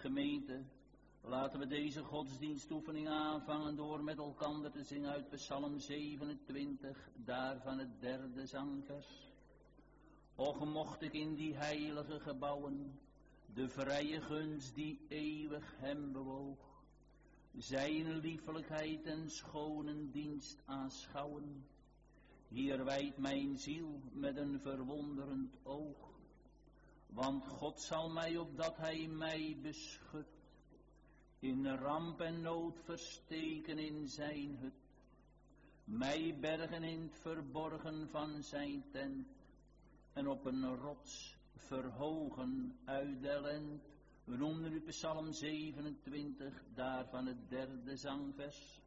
Gemeente, laten we deze godsdienstoefening aanvangen door met elkaar te zingen uit Psalm 27, daarvan het 3e zangvers. Och, mocht ik in die heilige gebouwen de vrije gunst die eeuwig hem bewoog, zijn liefelijkheid en schone dienst aanschouwen. Hier wijdt mijn ziel met een verwonderend oog, want God zal mij opdat hij mij beschut, in ramp en nood versteken in zijn hut, mij bergen in het verborgen van zijn tent, en op een rots verhogen uit de ellend. We noemden nu Psalm 27, daarvan het 3e zangvers.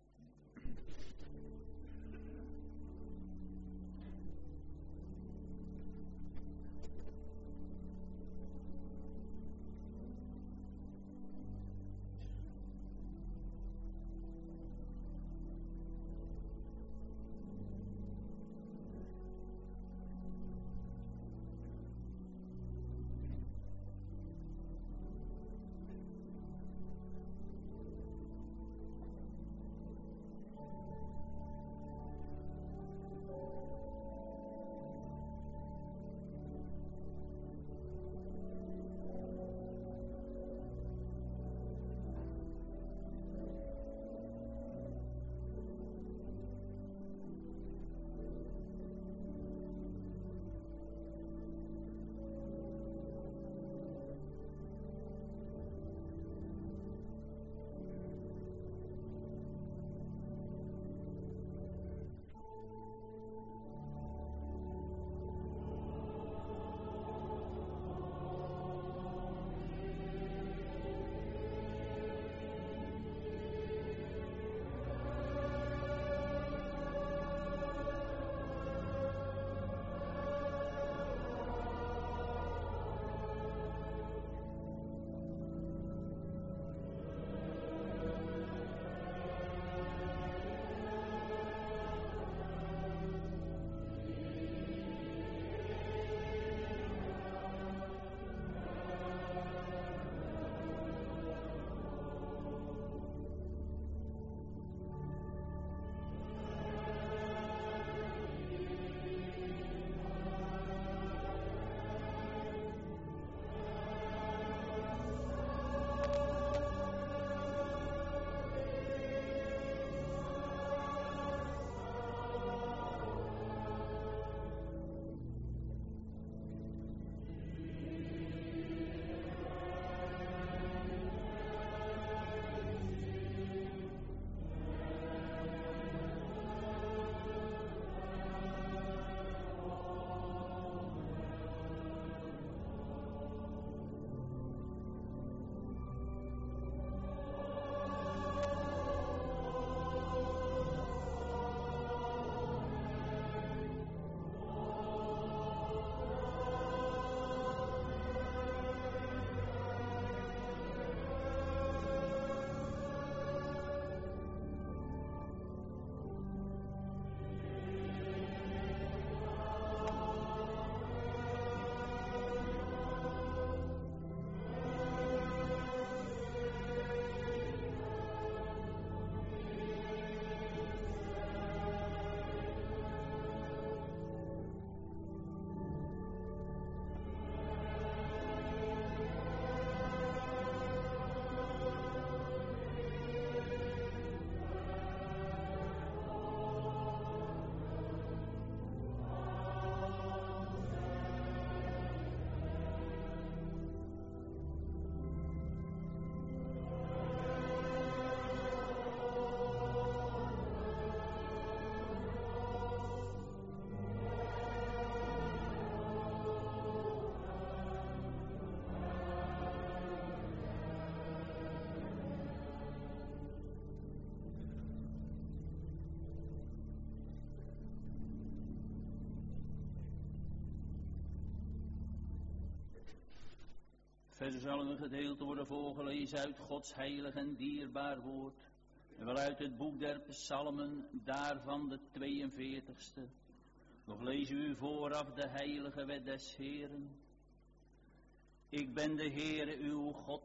Verder zal een gedeelte worden voorgelezen uit Gods heilig en dierbaar woord. En wel uit het boek der Psalmen, daarvan de 42ste. Nog lezen u vooraf de heilige wet des Heeren. Ik ben de Heere uw God,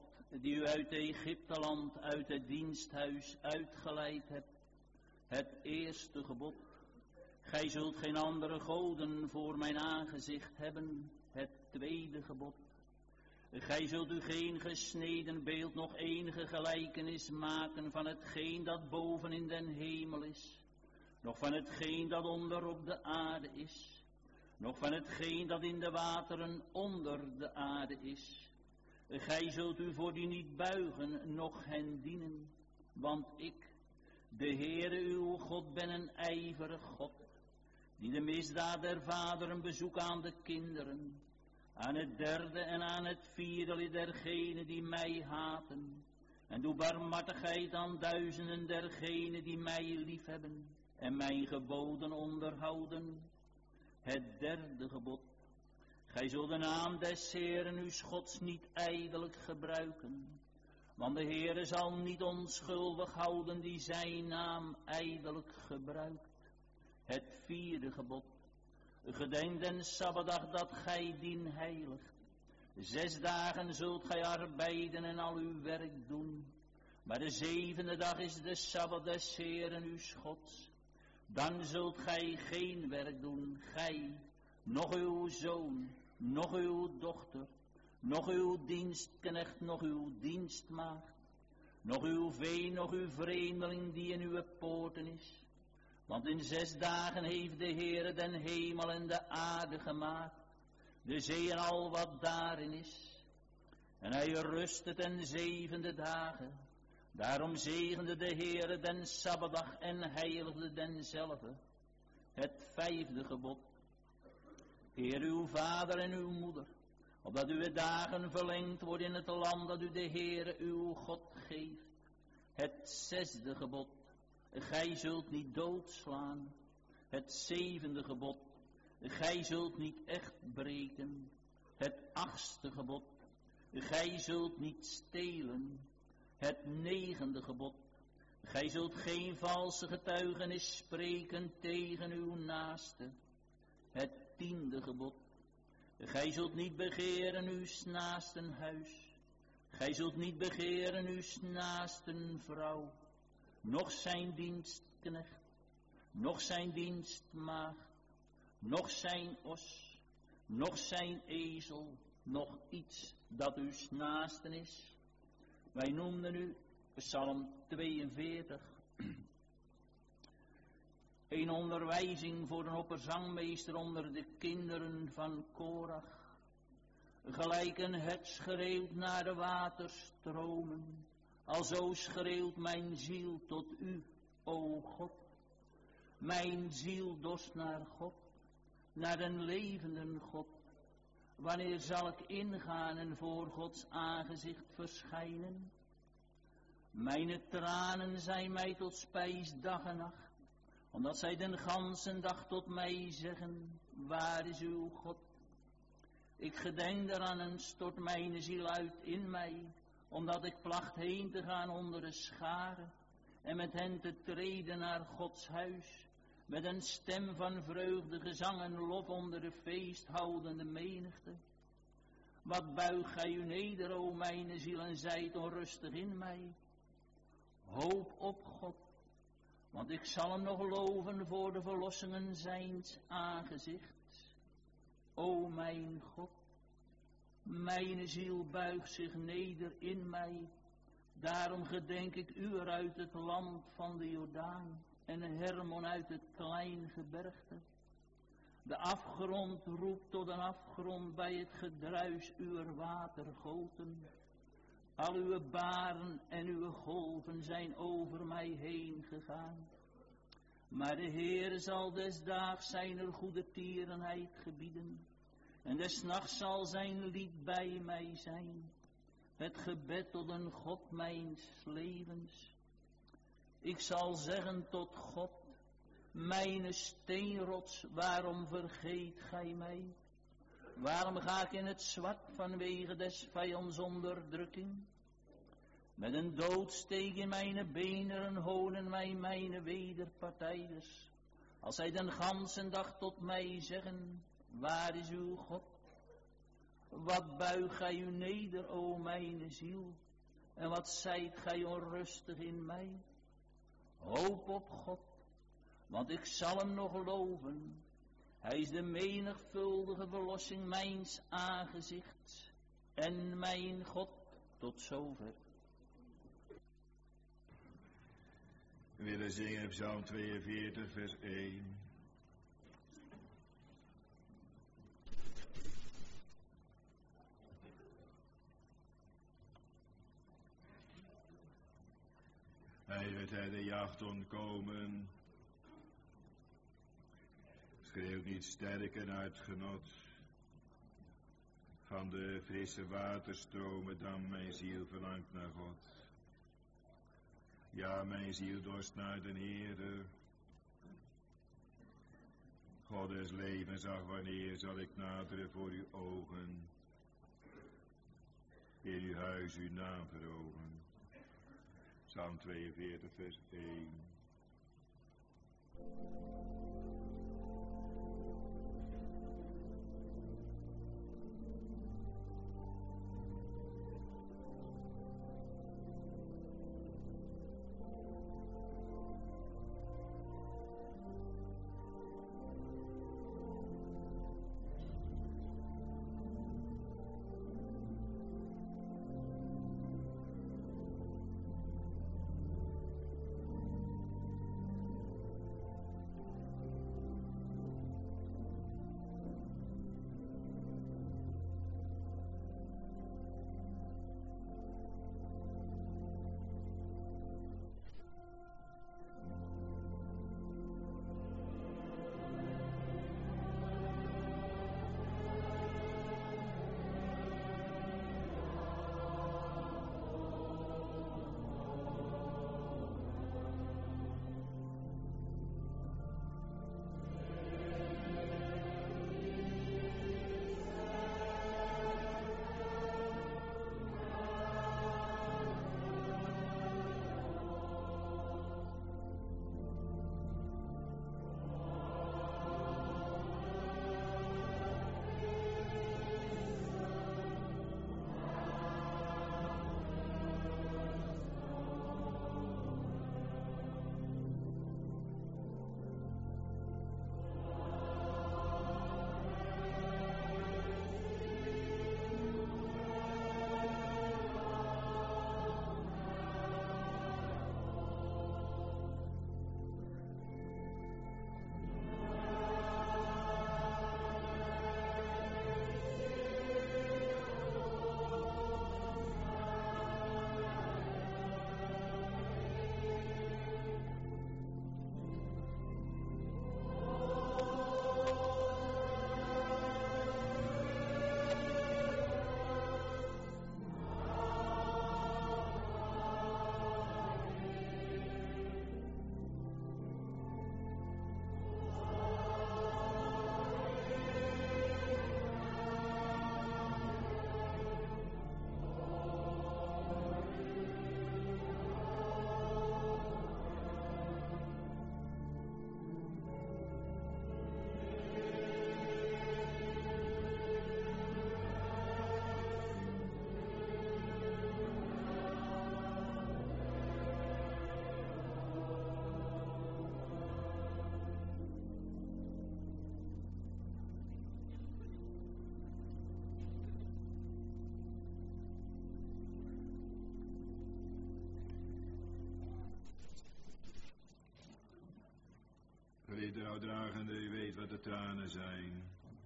die u uit Egypteland, uit het diensthuis uitgeleid hebt, het eerste gebod. Gij zult geen andere goden voor mijn aangezicht hebben, het tweede gebod. Gij zult u geen gesneden beeld, nog enige gelijkenis maken van hetgeen dat boven in den hemel is, nog van hetgeen dat onder op de aarde is, nog van hetgeen dat in de wateren onder de aarde is. Gij zult u voor die niet buigen, noch hen dienen, want ik, de Heere uw God, ben een ijverig God, die de misdaad der vaderen bezoekt aan de kinderen, aan het derde en aan het vierde lid dergenen die mij haten, en doe barmhartigheid aan duizenden dergenen die mij liefhebben en mijn geboden onderhouden. Het derde gebod. Gij zult de naam des Heeren uw Gods niet ijdelijk gebruiken, want de Heere zal niet onschuldig houden die zijn naam ijdelijk gebruikt. Het vierde gebod. Gedenk den Sabbatdag dat gij dien heiligt. 6 dagen zult gij arbeiden en al uw werk doen, maar de 7e dag is de Sabbat des Heeren uw Gods. Dan zult gij geen werk doen, gij, noch uw zoon, noch uw dochter, noch uw dienstknecht, noch uw dienstmaagd, noch uw vee, noch uw vreemdeling die in uw poorten is. Want in 6 dagen heeft de Heere den hemel en de aarde gemaakt, de zee en al wat daarin is. En hij rustte ten 7e dagen. Daarom zegende de Heere den Sabbatdag en heiligde denzelve. Het 5e gebod. Eer uw vader en uw moeder, opdat uw dagen verlengd worden in het land dat u de Heere uw God geeft. Het 6e gebod. Gij zult niet doodslaan. Het 7e gebod. Gij zult niet echt breken. Het 8e gebod. Gij zult niet stelen. Het 9e gebod. Gij zult geen valse getuigenis spreken tegen uw naaste. Het 10e gebod. Gij zult niet begeren uw naasten huis. Gij zult niet begeren uw naasten vrouw, noch zijn dienstknecht, noch zijn dienstmaagd, noch zijn os, noch zijn ezel, noch iets dat uw naasten is. Wij noemden nu Psalm 42. Een onderwijzing voor een opperzangmeester onder de kinderen van Korach. Gelijk een hert schreeuwt naar de waterstromen, alzo schreeuwt mijn ziel tot u, o God. Mijn ziel dorst naar God, naar een levenden God. Wanneer zal ik ingaan en voor Gods aangezicht verschijnen? Mijn tranen zijn mij tot spijs dag en nacht, omdat zij den ganzen dag tot mij zeggen, waar is uw God? Ik gedenk eraan en stort mijn ziel uit in mij, omdat ik placht heen te gaan onder de scharen en met hen te treden naar Gods huis, met een stem van vreugde, gezang en lof onder de feesthoudende menigte. Wat buig gij u neder, o mijn ziel, en zijt onrustig in mij. Hoop op God, want ik zal hem nog loven voor de verlossingen zijns aangezichts. O mijn God, mijn ziel buigt zich neder in mij, daarom gedenk ik u uit het land van de Jordaan en Hermon uit het klein gebergte. De afgrond roept tot een afgrond bij het gedruis uwer watergoten. Al uw baren en uw golven zijn over mij heen gegaan. Maar de Heere zal des daags zijn goede tierenheid gebieden, en des nachts zal zijn lied bij mij zijn, het gebed tot een God mijns levens. Ik zal zeggen tot God, mijn steenrots, waarom vergeet gij mij? Waarom ga ik in het zwart vanwege des vijands onderdrukking? Met een doodsteek in mijn benen honen mij mijn wederpartijders, als zij den ganzen dag tot mij zeggen, waar is uw God? Wat buig gij u neder, o mijn ziel, En wat zijt gij onrustig in mij? Hoop op God, want ik zal hem nog loven. Hij is de menigvuldige verlossing mijns aangezichts en mijn God tot zover. We willen zingen Psalm 42 vers 1. Hij werd hij de jacht ontkomen, schreeuwt niet sterker uit genot van de frisse waterstromen dan mijn ziel verlangt naar God. Ja, mijn ziel dorst naar de Heere. God des levens, zag wanneer zal ik naderen voor uw ogen, in uw huis uw naam verogen. Psalm 42 vers 1. Rouwdragende, u weet wat de tranen zijn.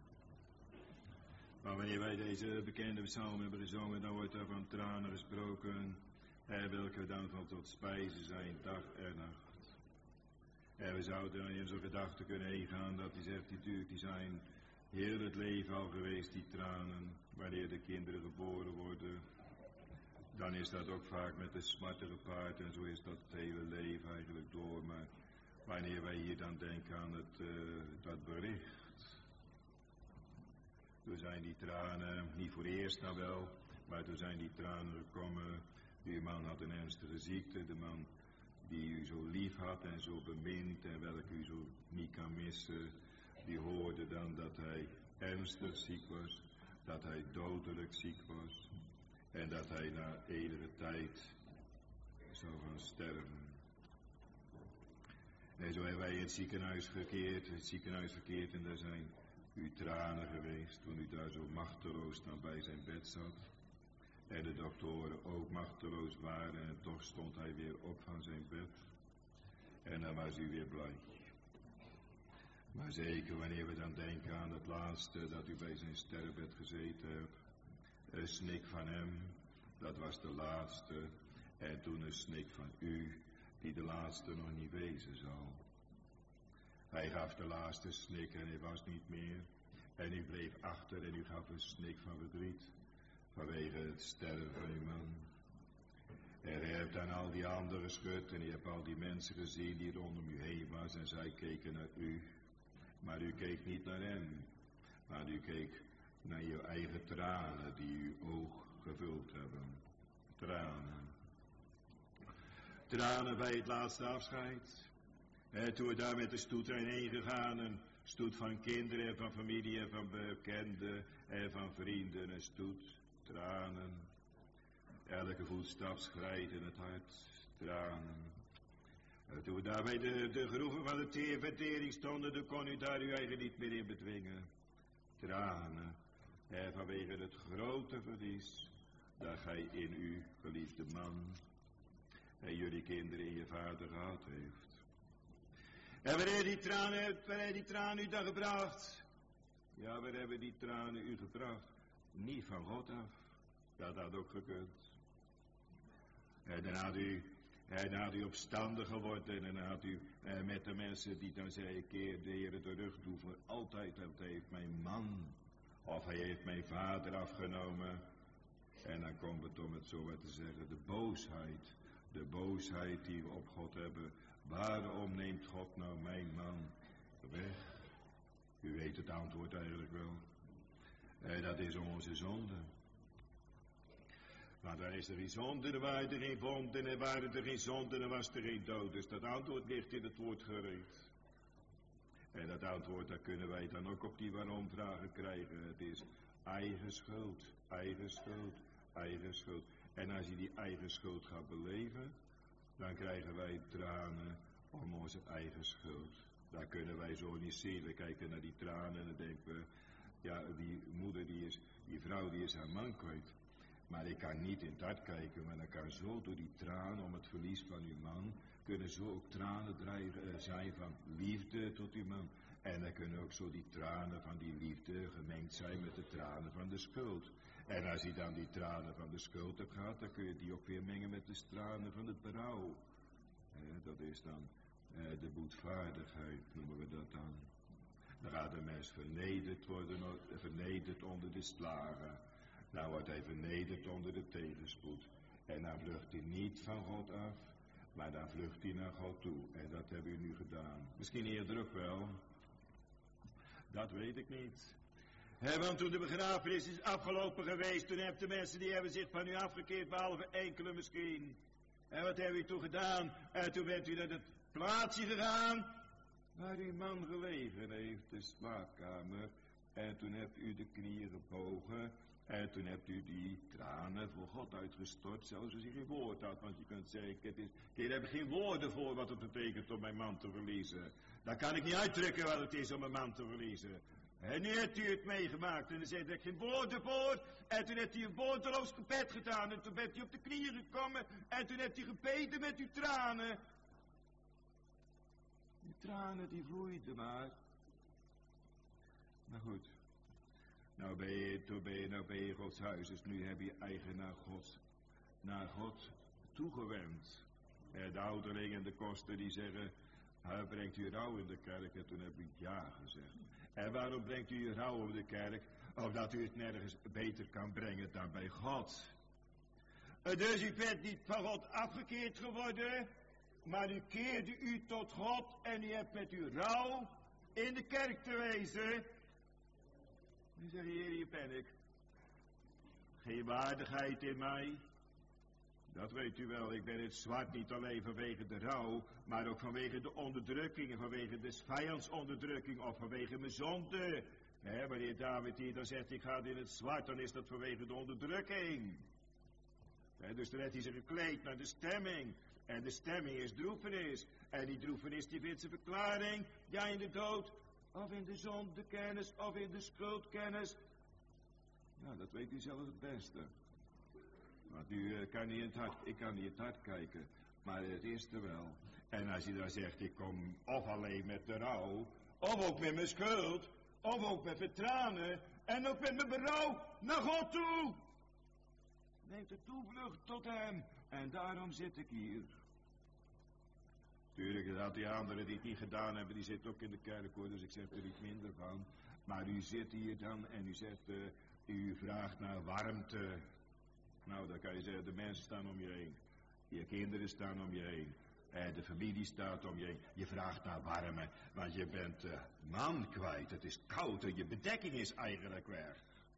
Maar wanneer wij deze bekende psalm hebben gezongen, dan wordt er van tranen gesproken, welke dan van tot spijzen zijn, dag en nacht. En we zouden dan in zo'n gedachte kunnen heen gaan dat hij zegt, die zijn heel het leven al geweest, die tranen, wanneer de kinderen geboren worden. Dan is dat ook vaak met de smarten gepaard en zo is dat het hele leven eigenlijk door. Maar wanneer wij hier dan denken aan dat bericht, toen zijn die tranen, niet voor eerst nou wel, maar toen zijn die tranen gekomen. Die man had een ernstige ziekte, de man die u zo lief had en zo bemint en welke u zo niet kan missen, die hoorde dan dat hij ernstig ziek was, dat hij dodelijk ziek was. En dat hij na enige tijd zou gaan sterven. En zo hebben wij in het ziekenhuis verkeerd en daar zijn uw tranen geweest toen u daar zo machteloos dan bij zijn bed zat. En de doktoren ook machteloos waren en toch stond hij weer op van zijn bed. En dan was u weer blij. Maar zeker wanneer we dan denken aan het laatste dat u bij zijn sterfbed gezeten hebt. Een snik van hem, dat was de laatste. En toen een snik van u, die de laatste nog niet wezen zal. Hij gaf de laatste snik en hij was niet meer. En u bleef achter en u gaf een snik van verdriet. Vanwege het sterven van uw man. En u hebt aan al die anderen geschud en u hebt al die mensen gezien die rondom u heen was. En zij keken naar u. Maar u keek niet naar hem. Maar u keek naar uw eigen tranen die uw oog gevuld hebben. Tranen. Tranen bij het laatste afscheid. Toen we daar met de stoet heen gegaan, een stoet van kinderen en van familie en van bekenden en van vrienden, een stoet, tranen. Elke voetstap schrijdt in het hart, tranen. Toen we daar bij de groeven van de vertering stonden, dan kon u daar uw eigen niet meer in bedwingen. Tranen. En vanwege het grote verlies dat gij in uw geliefde man en jullie kinderen in je vader gehad heeft. En wanneer die tranen u dan gebracht? Ja, waar hebben die tranen u gebracht? Niet van God af. Dat had ook gekund. En dan had u opstandig geworden en dan had u met de mensen die dan zeiden, keer de Heer de rug toe voor altijd, want hij heeft mijn man of hij heeft mijn vader afgenomen. En dan komt het om het zo wat te zeggen, de boosheid die we op God hebben. Waarom neemt God nou mijn man weg? U weet het antwoord eigenlijk wel. Dat is om onze zonde. Maar daar is er geen zonde, er waren er geen wonden, en waren er geen zonden, dan was er geen dood. Dus dat antwoord ligt in het woord gereed. En dat antwoord, daar kunnen wij dan ook op die waarom vragen krijgen. Het is eigen schuld, eigen schuld, eigen schuld. En als je die eigen schuld gaat beleven, dan krijgen wij tranen om onze eigen schuld. Daar kunnen wij zo niet zien. We kijken naar die tranen en dan denken we, ja, die moeder, die vrouw die is haar man kwijt. Maar ik kan niet in het hart kijken, maar dan kan zo door die tranen om het verlies van uw man, kunnen zo ook tranen zijn van liefde tot uw man. En dan kunnen ook zo die tranen van die liefde gemengd zijn met de tranen van de schuld. En als je dan die tranen van de schuld hebt gehad, dan kun je die ook weer mengen met de tranen van het berouw. Dat is dan de boetvaardigheid, noemen we dat dan. Dan gaat de mens vernederd worden, vernederd onder de slagen. Nou wordt hij vernederd onder de tegenspoed. En dan vlucht hij niet van God af, maar dan vlucht hij naar God toe. En dat hebben we nu gedaan. Misschien eerder ook wel. Dat weet ik niet. Want toen de begrafenis is afgelopen geweest, toen hebben de mensen die hebben zich van u afgekeerd, behalve enkele misschien. En wat hebben u toen gedaan? En toen bent u naar het plaatsje gegaan waar uw man gelegen heeft, de slaapkamer. En toen hebt u de knieën gebogen. En toen hebt u die tranen voor God uitgestort, zelfs als u geen woord had. Want je kunt zeggen, ik heb geen woorden voor wat het betekent om mijn man te verliezen. Dan kan ik niet uitdrukken wat het is om mijn man te verliezen. En nu hebt u het meegemaakt en dan zei ik geen woorden voor. En toen heeft u een woordeloos gebed gedaan en toen bent u op de knieën gekomen. En toen hebt u gebeden met uw tranen. Die tranen die vloeiden maar. Maar goed. Nou ben je Gods huis, dus nu heb je eigen naar God toegewend. De ouderling en de koster die zeggen, brengt u rouw in de kerk? En toen heb ik ja gezegd. En waarom brengt u rouw in de kerk? Omdat u het nergens beter kan brengen dan bij God. Dus u bent niet van God afgekeerd geworden, maar u keerde u tot God en u hebt met uw rouw in de kerk te wezen. Nu zeg je, Heer, hier ben ik. Geen waardigheid in mij. Dat weet u wel, ik ben in het zwart niet alleen vanwege de rouw, maar ook vanwege de onderdrukking, en vanwege de vijandsonderdrukking of vanwege mijn zonde. Wanneer David hier dan zegt, ik ga in het zwart, dan is dat vanwege de onderdrukking. Dus dan heeft hij zich gekleed naar de stemming. En de stemming is droefenis. En die droefenis die vindt zijn verklaring. Ja, in de dood. Of in de zondekennis. Of in de schuldkennis. Nou, dat weet u zelf het beste. Want u kan niet in het hart, ik kan niet in het hart kijken. Maar het eerste wel. En als hij dan zegt, ik kom of alleen met de rouw. Of ook met mijn schuld. Of ook met mijn tranen. En ook met mijn berouw naar God toe. Neemt de toevlucht tot hem. En daarom zit ik hier. Tuurlijk, dat die anderen die het niet gedaan hebben, die zitten ook in de kerk hoor. Dus ik zeg er niet minder van. Maar u zit hier dan en u zegt, u vraagt naar warmte. Nou, dan kan je zeggen, de mensen staan om je heen. Je kinderen staan om je heen. De familie staat om je heen. Je vraagt naar warme, want je bent man kwijt. Het is koud en je bedekking is eigenlijk weg.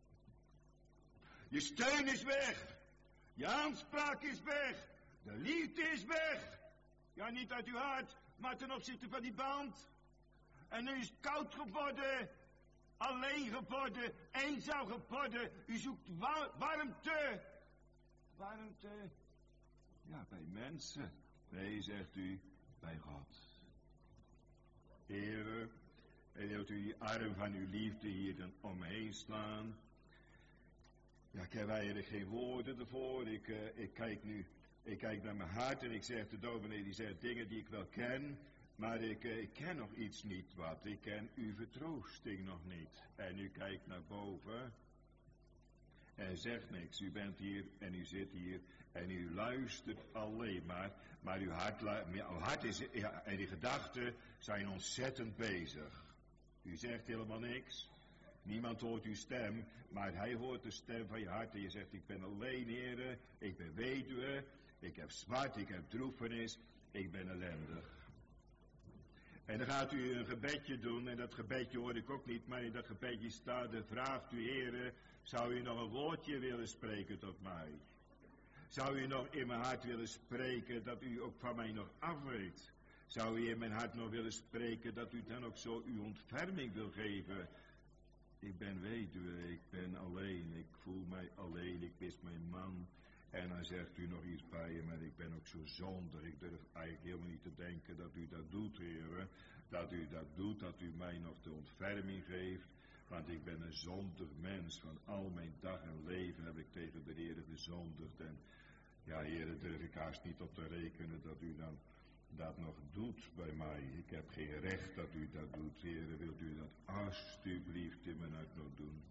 Je steun is weg. Je aanspraak is weg. De liefde is weg. Ja, niet uit uw hart, maar ten opzichte van die band. En nu is het koud geworden. Alleen geworden. Eenzaam geworden. U zoekt warmte. Warmte. Ja, bij mensen. Nee, zegt u, bij God. Heere, en wilt u die arm van uw liefde hier dan omheen slaan? Ja, ik heb eigenlijk geen woorden ervoor. Ik kijk naar mijn hart en ik zeg, de dominee die zegt dingen die ik wel ken. Maar ik ken nog iets niet wat. Ik ken uw vertroosting nog niet. En u kijkt naar boven en zegt niks. U bent hier en u zit hier en u luistert alleen maar. Maar uw hart is, ja, en die gedachten zijn ontzettend bezig. U zegt helemaal niks. Niemand hoort uw stem, maar hij hoort de stem van je hart. En je zegt, ik ben alleen, Heere, ik ben weduwe, ik heb smart, ik heb droefenis, ik ben ellendig. En dan gaat u een gebedje doen, en dat gebedje hoor ik ook niet, maar in dat gebedje staat, dan vraagt u, Heere, zou u nog een woordje willen spreken tot mij? Zou u nog in mijn hart willen spreken, dat u ook van mij nog afweet? Zou u in mijn hart nog willen spreken, dat u dan ook zo uw ontferming wil geven? Ik ben weduwe, ik ben alleen, ik voel mij alleen, ik mis mijn man. En dan zegt u nog iets bij je, maar ik ben ook zo zondig. Ik durf eigenlijk helemaal niet te denken dat u dat doet, Heer. Dat u dat doet, dat u mij nog de ontferming geeft. Want ik ben een zondig mens. Van al mijn dag en leven heb ik tegen de Heer gezondigd. En ja, Heer, daar durf ik haast niet op te rekenen dat u dan dat nog doet bij mij. Ik heb geen recht dat u dat doet, Heer. Wilt u dat alstublieft in mijn hart nog doen?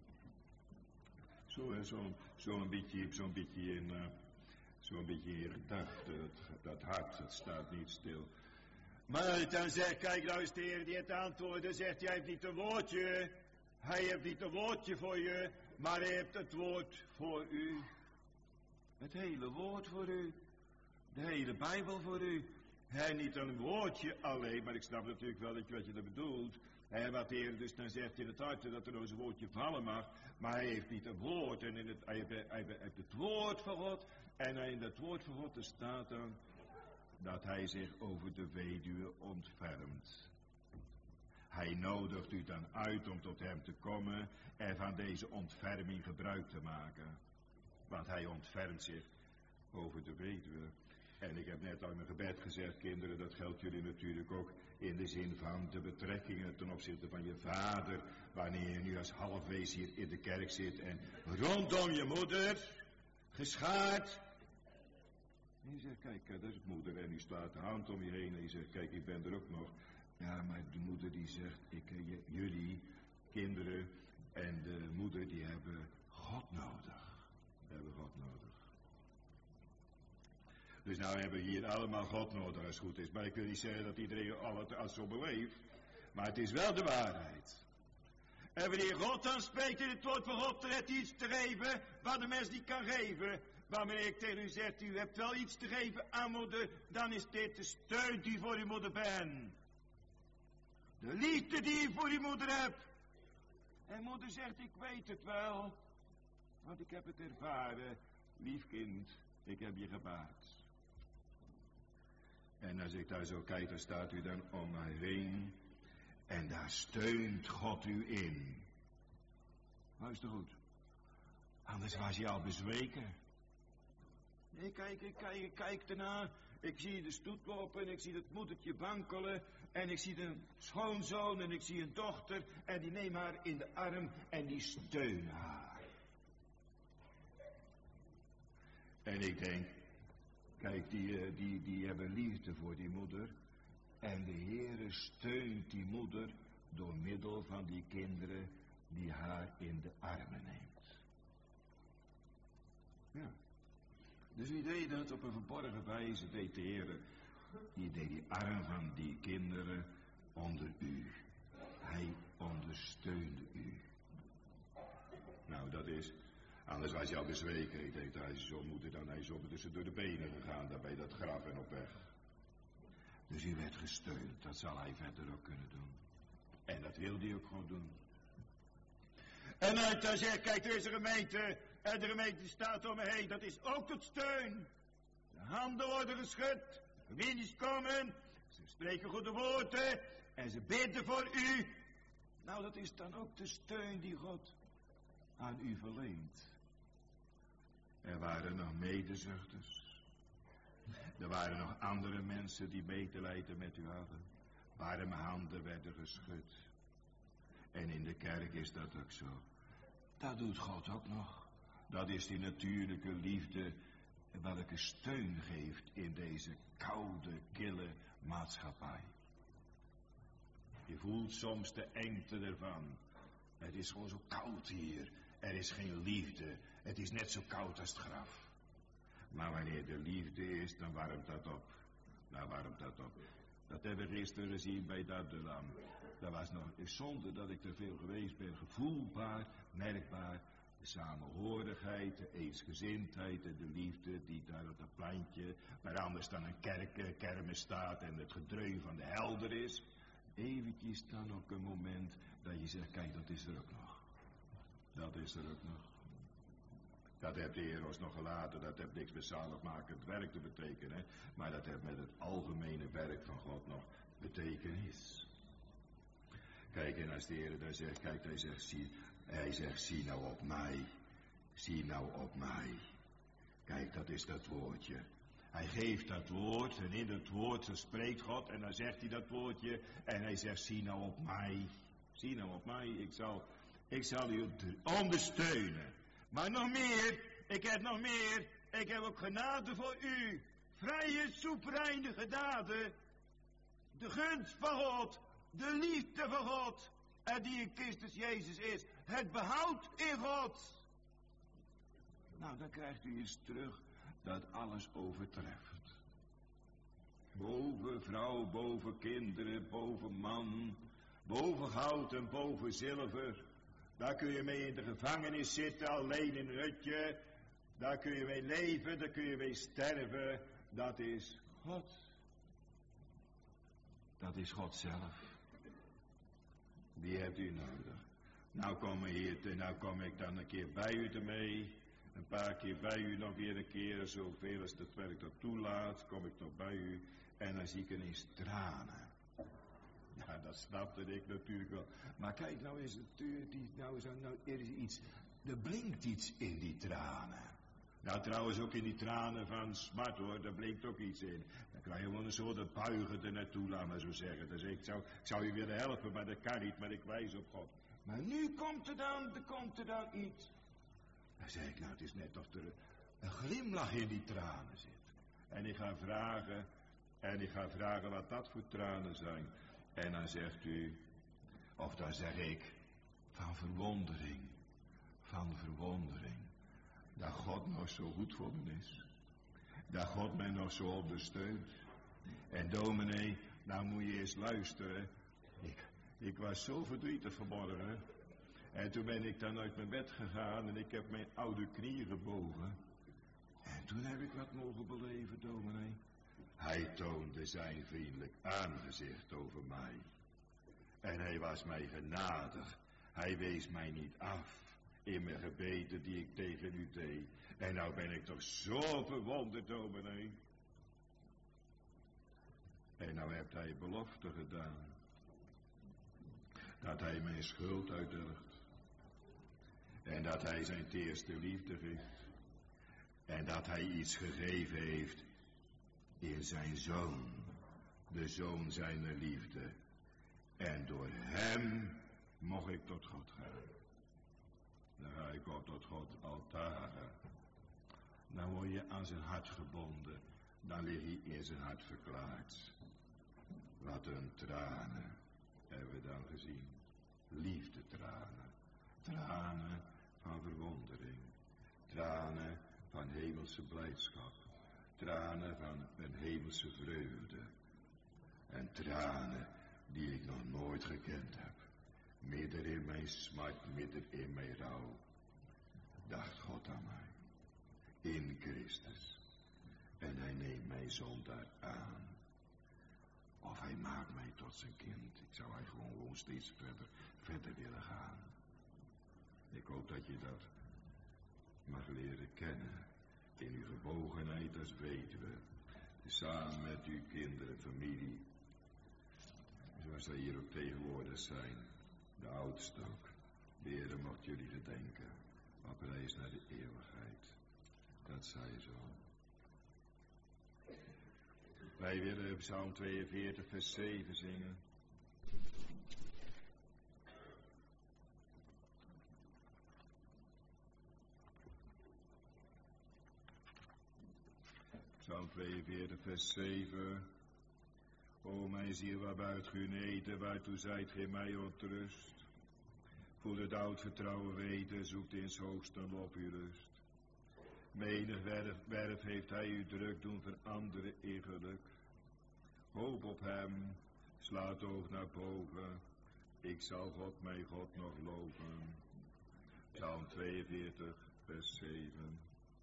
Zo'n beetje in je gedachten, dat hart, het staat niet stil. Maar dan zegt, kijk nou eens de Heer die het antwoordt, dan zegt hij heeft niet een woordje. Hij heeft niet een woordje voor je, maar hij heeft het woord voor u. Het hele woord voor u. De hele Bijbel voor u. Hij niet een woordje alleen, maar ik snap natuurlijk wel wat je er bedoelt. Wat de Heer dus dan zegt in het hart, dat er nog eens een woordje vallen mag. Maar hij heeft niet een woord. En hij heeft het woord van God. En in dat woord van God staat dan dat hij zich over de weduwe ontfermt. Hij nodigt u dan uit om tot hem te komen en van deze ontferming gebruik te maken. Want hij ontfermt zich over de weduwe. En ik heb net al in mijn gebed gezegd, kinderen, dat geldt jullie natuurlijk ook in de zin van de betrekkingen ten opzichte van je vader, wanneer je nu als halfwees hier in de kerk zit en rondom je moeder, geschaard. En je zegt, kijk, dat is moeder, en u slaat de hand om je heen en je zegt, kijk, ik ben er ook nog. Ja, maar de moeder die zegt, jullie kinderen en de moeder die hebben God nodig. Hebben God nodig. Dus nou hebben we hier allemaal God nodig als het goed is. Maar ik wil niet zeggen dat iedereen alles zo beleeft. Maar het is wel de waarheid. En wanneer God dan spreekt in het woord van God, er is iets te geven wat de mens niet kan geven. Waarmee ik tegen u zeg, u hebt wel iets te geven aan moeder, dan is dit de steun die voor uw moeder bent. De liefde die je voor uw moeder hebt. En moeder zegt, ik weet het wel. Want ik heb het ervaren. Lief kind, ik heb je gebaard. En als ik daar zo kijk, dan staat u dan om mij heen. En daar steunt God u in. Luister goed. Anders was je al bezweken. Nee, ik kijk ernaar. Ik zie de stoet lopen en ik zie het moedertje wankelen. En ik zie een schoonzoon en ik zie een dochter. En die neemt haar in de arm en die steunen haar. En ik denk, kijk, die hebben liefde voor die moeder. En de Heere steunt die moeder door middel van die kinderen die haar in de armen neemt. Ja. Dus wie deed dat op een verborgen wijze, deed de Heere. Die deed die arm van die kinderen onder u. Hij ondersteunde u. Nou, dat is, anders was je al bezweken. Ik denk, hij is zo moeder, dan hij is op tussen door de benen gegaan, daar bij dat graf en op weg. Dus u werd gesteund, dat zal hij verder ook kunnen doen. En dat wil hij ook gewoon doen. En hij zegt, kijk, er is een gemeente. En de gemeente staat om me heen. Dat is ook tot steun. De handen worden geschud. De winds komen. Ze spreken goede woorden. En ze bidden voor u. Nou, dat is dan ook de steun die God aan u verleent. Er waren nog medezuchters. Er waren nog andere mensen die medelijden met u hadden. Warme handen werden geschud. En in de kerk is dat ook zo. Dat doet God ook nog. Dat is die natuurlijke liefde welke steun geeft in deze koude, kille maatschappij. Je voelt soms de engte ervan. Het is gewoon zo koud hier. Er is geen liefde. Het is net zo koud als het graf. Maar wanneer er liefde is, dan warmt dat op. Nou, warmt dat op. Dat hebben we gisteren gezien bij Dardelam. Dat was nog, zonder dat ik er veel geweest ben, gevoelbaar, merkbaar. De samenhorigheid, de eensgezindheid en de liefde die daar op dat plantje, waar anders dan een kermis staat en het gedreun van de helder is. Eventjes dan ook een moment dat je zegt, kijk, dat is er ook nog. Dat is er ook nog. Dat heeft de Heer ons nog gelaten, dat heeft niks met zaligmakend werk te betekenen, maar dat heeft met het algemene werk van God nog betekenis. Kijk, en als de Heer daar zegt, kijk, hij zegt, zie nou op mij, zie nou op mij. Kijk, dat is dat woordje. Hij geeft dat woord en in dat woord spreekt God en dan zegt hij dat woordje en hij zegt, zie nou op mij, zie nou op mij, ik zal u ondersteunen. Maar nog meer, ik heb nog meer, ik heb ook genade voor u, vrije, soevereine genade, de gunst van God, de liefde van God, en die in Christus Jezus is, het behoud in God. Nou, dan krijgt u eens terug dat alles overtreft. Boven vrouw, boven kinderen, boven man, boven goud en boven zilver. Daar kun je mee in de gevangenis zitten, alleen in een hutje. Daar kun je mee leven, daar kun je mee sterven. Dat is God. Dat is God zelf. Die hebt u nodig. Nou kom ik dan een keer bij u ermee. Een paar keer bij u, nog weer een keer, zoveel als het werk dat toelaat, kom ik nog bij u. En dan zie ik ineens tranen. Ja, dat snapte ik natuurlijk wel. Maar kijk, nou is het, er is iets, er blinkt iets in die tranen. Nou, trouwens ook in die tranen van smart hoor, daar blinkt ook iets in. Dan krijg je gewoon een soort dat buigen er naartoe, laat maar zo zeggen. Dus ik zou je willen helpen, maar dat kan niet, maar ik wijs op God. Maar nu komt er dan iets. Dan zeg ik, nou, het is net of er een glimlach in die tranen zit. En ik ga vragen wat dat voor tranen zijn. En dan zegt u, of dan zeg ik, van verwondering, dat God nog zo goed voor me is. Dat God mij nog zo ondersteunt. En dominee, nou moet je eens luisteren. Ik was zo verdrietig vanmorgen. En toen ben ik dan uit mijn bed gegaan en ik heb mijn oude knieën gebogen. En toen heb ik wat mogen beleven, dominee. Hij toonde zijn vriendelijk aangezicht over mij. En hij was mij genadig. Hij wees mij niet af in mijn gebeden die ik tegen u deed. En nou ben ik toch zo verwonderd, dominee. En nou heeft hij belofte gedaan. Dat hij mijn schuld uitdelgt. En dat hij zijn teerste liefde geeft. En dat hij iets gegeven heeft in zijn Zoon, de Zoon zijner liefde. En door hem mocht ik tot God gaan. Dan ga ik op tot God altaren. Dan word je aan zijn hart gebonden. Dan lig je in zijn hart verklaard. Wat een tranen hebben we dan gezien. Liefdetranen. Tranen van verwondering. Tranen van hemelse blijdschap. Tranen van een hemelse vreugde. En tranen die ik nog nooit gekend heb. Midden in mijn smart, midden in mijn rouw. Dacht God aan mij. In Christus. En hij neemt mij zondaar aan. Of hij maakt mij tot zijn kind. Ik zou eigenlijk gewoon steeds verder willen gaan. Ik hoop dat je dat mag leren kennen. In uw gebogenheid als weduwe. Samen met uw kinderen, familie. Zoals zij hier ook tegenwoordig zijn. De oudste ook. De Heer mocht jullie gedenken. Op reis naar de eeuwigheid. Dat zij zo. Wij willen Psalm 42 vers 7 zingen. Psalm 42 vers 7. O mijn ziel, waar buit gij eten, waartoe zijt gij mij ontrust? Voel het oud vertrouwen weten, zoekt in 's hoogsten lof uw rust. Menig werf heeft hij u druk doen veranderen in geluk. Hoop op hem, slaat oog naar boven, ik zal God mijn God nog loven. Psalm 42 vers 7.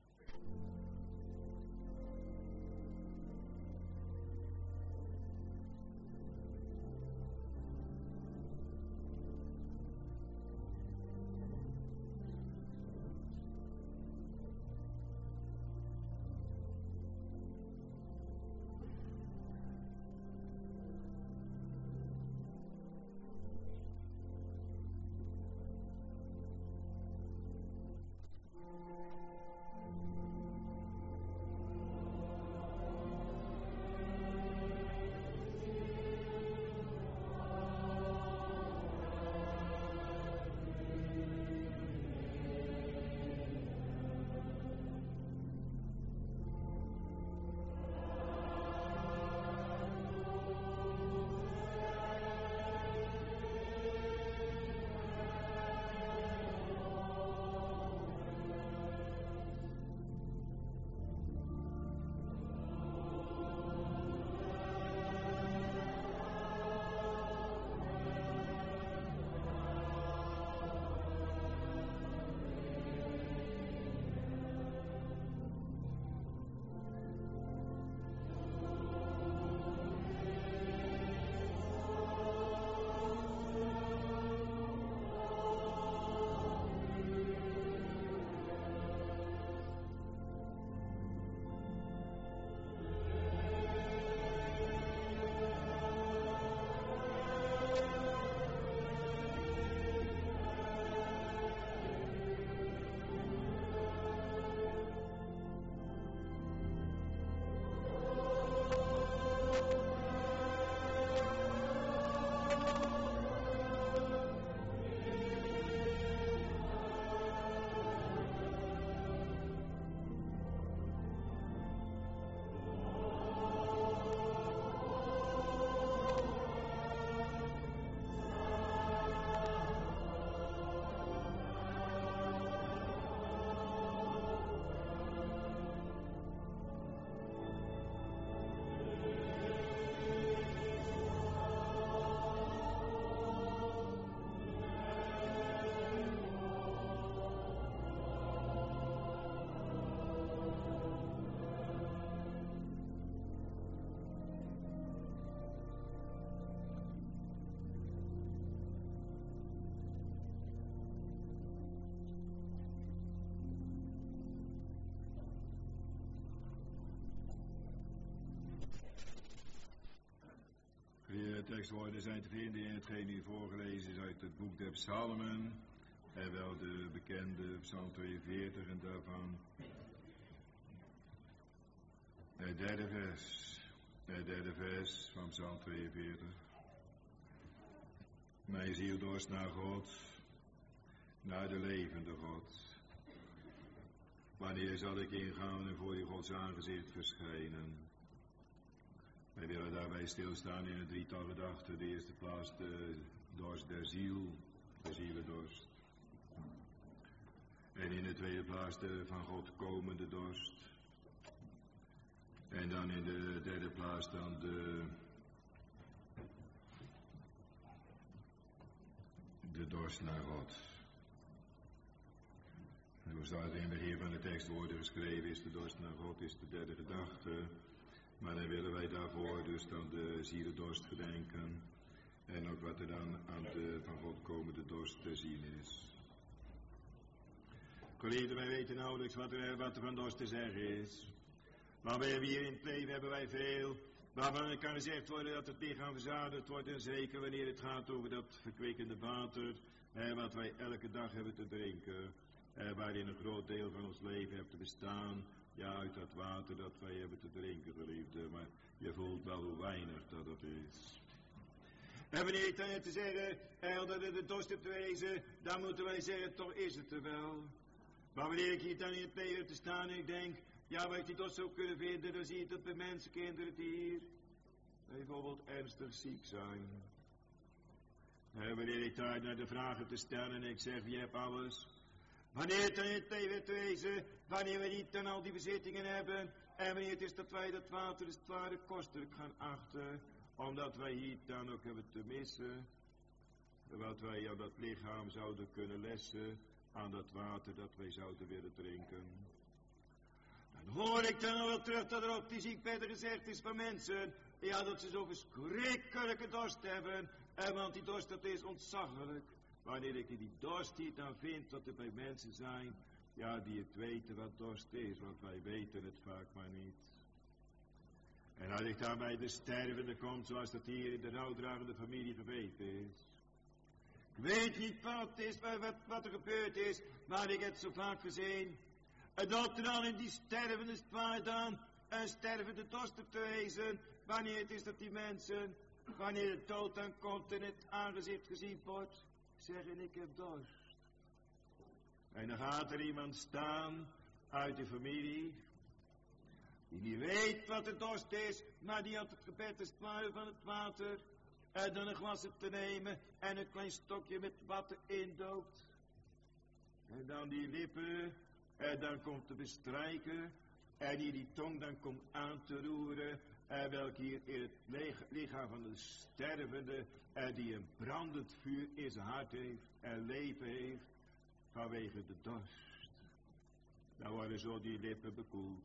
Tekstwoorden zijn te vinden in hetgeen u voorgelezen is uit het boek der Psalmen. En wel de bekende Psalm 42 en daarvan Het derde vers van Psalm 42. Mijn ziel dorst naar God, naar de levende God. Wanneer zal ik ingaan en voor die Gods aangezicht verschijnen? Wij willen daarbij stilstaan in het drietal gedachten. De eerste plaats de dorst der ziel, de zielendorst. En in de tweede plaats de van God komende dorst. En dan in de derde plaats dan de dorst naar God. Zoals daar in het begin van de tekst worden geschreven is, de dorst naar God is de derde gedachte. Maar dan willen wij daarvoor dus dan de zielendorst gedenken. En ook wat er dan aan de van God komende dorst te zien is. Geliefden, wij weten nauwelijks wat er van dorst te zeggen is. Maar we hebben hier in het leven hebben wij veel. Waarvan er kan gezegd worden dat het lichaam verzadigd wordt. En zeker wanneer het gaat over dat verkwikkende water. Wat wij elke dag hebben te drinken. Waarin een groot deel van ons leven heeft te bestaan. Ja, uit dat water dat wij hebben te drinken, geliefde. Maar je voelt wel hoe weinig dat is. En wanneer ik dan te zeggen dat het de dorst hebt te wezen. Dan moeten wij zeggen, toch is het er wel. Maar wanneer ik hier dan in het leven heb te staan en ik denk. Ja, waar ik die dorst zou kunnen vinden. Dan zie je dat bij mensen, kinderen die hier bijvoorbeeld ernstig ziek zijn. Wanneer ik daar naar de vragen te stellen en ik zeg, je hebt alles. Wanneer het dan in het leven te wezen, wanneer we niet dan al die bezittingen hebben. En wanneer het is dat wij dat water als het ware kostelijk gaan achten. Omdat wij hier dan ook hebben te missen. Wat wij aan dat lichaam zouden kunnen lessen. Aan dat water dat wij zouden willen drinken. Dan hoor ik dan al wel terug dat er op die ziekbedden gezegd is van mensen. Ja, dat ze zo verschrikkelijke dorst hebben. En want die dorst dat is ontzaglijk. Wanneer ik die dorst hier dan vind dat er bij mensen zijn. Ja, die het weten wat dorst is. Want wij weten het vaak maar niet. En als ik dan bij de stervende kom, zoals dat hier in de rouwdragende familie geweten is. Ik weet niet wat het is, wat er gebeurd is. Maar ik heb het zo vaak gezien. En dat er dan in die stervende waar dan een stervende dorst te wezen. Wanneer het is dat die mensen, wanneer de dood dan komt en het aangezicht gezien wordt. Zeggen, ik heb dorst. En dan gaat er iemand staan uit de familie. Die niet weet wat de dorst is. Maar die had het gebed te spuien van het water. En dan een glas te nemen. En een klein stokje met water indoopt. En dan die lippen. En dan komt te bestrijken. En die tong dan komt aan te roeren. En welke hier in het lichaam van de stervende. Die een brandend vuur in zijn hart heeft. En leven heeft. Vanwege de dorst. Dan worden zo die lippen bekoeld.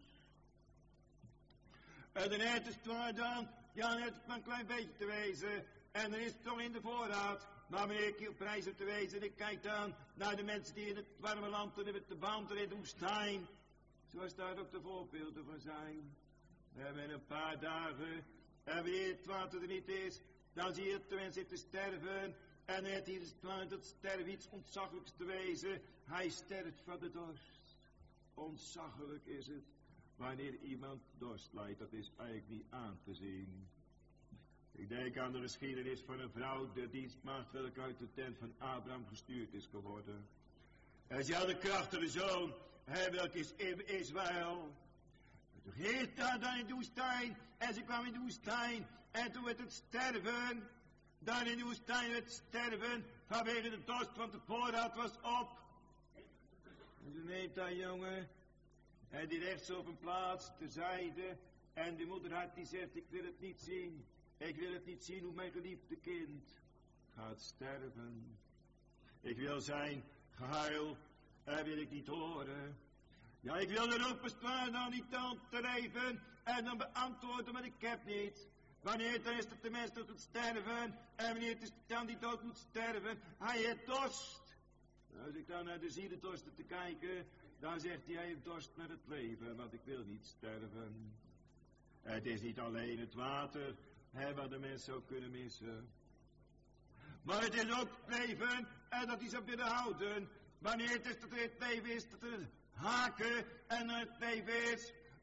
En dan heeft het waar dan. Ja, dan heeft het maar een klein beetje te wezen. En dan is het toch in de voorraad. Maar wanneer ik hier op reis heb te wezen. Ik kijk dan naar de mensen die in het warme land. En met de wandelen in de woestijn. Zoals daar ook de voorbeelden van zijn. En met een paar dagen. En wanneer het water er niet is. Dan zie je dat de mensen zitten sterven. En het hier is dat sterven iets ontzaglijks te wezen. Hij sterft van de dorst. Ontzaglijk is het. Wanneer iemand dorst lijdt, dat is eigenlijk niet aan te zien. Ik denk aan de geschiedenis van een vrouw, de dienstmaagd welke uit de tent van Abraham gestuurd is geworden. En ze had een krachtige zoon, welke is Israël. Toen ging daar dan in de woestijn, en ze kwam in de woestijn, en toen werd het sterven. Dan in de woestijn werd het sterven, vanwege de dorst, want de voorraad was op. En ze neemt dat jongen. En die legt ze op een plaats terzijde. En de moeder had die zegt, ik wil het niet zien. Ik wil het niet zien hoe mijn geliefde kind gaat sterven. Ik wil zijn gehuil, wil ik niet horen. Ja, ik wil er ook bestaan dan niet aan te leven. En dan beantwoorden, maar ik heb niet. Wanneer dan is het de mens dat moet sterven. En wanneer het is dan die dood moet sterven. Hij heeft dorst. Als ik dan naar de zielendorst te kijken. Dan zegt hij heeft dorst naar het leven, want ik wil niet sterven. Het is niet alleen het water, wat de mens zou kunnen missen. Maar het is ook het leven, en dat hij zou willen houden. Wanneer het is dat er het leven is, dat er haken en het leven is.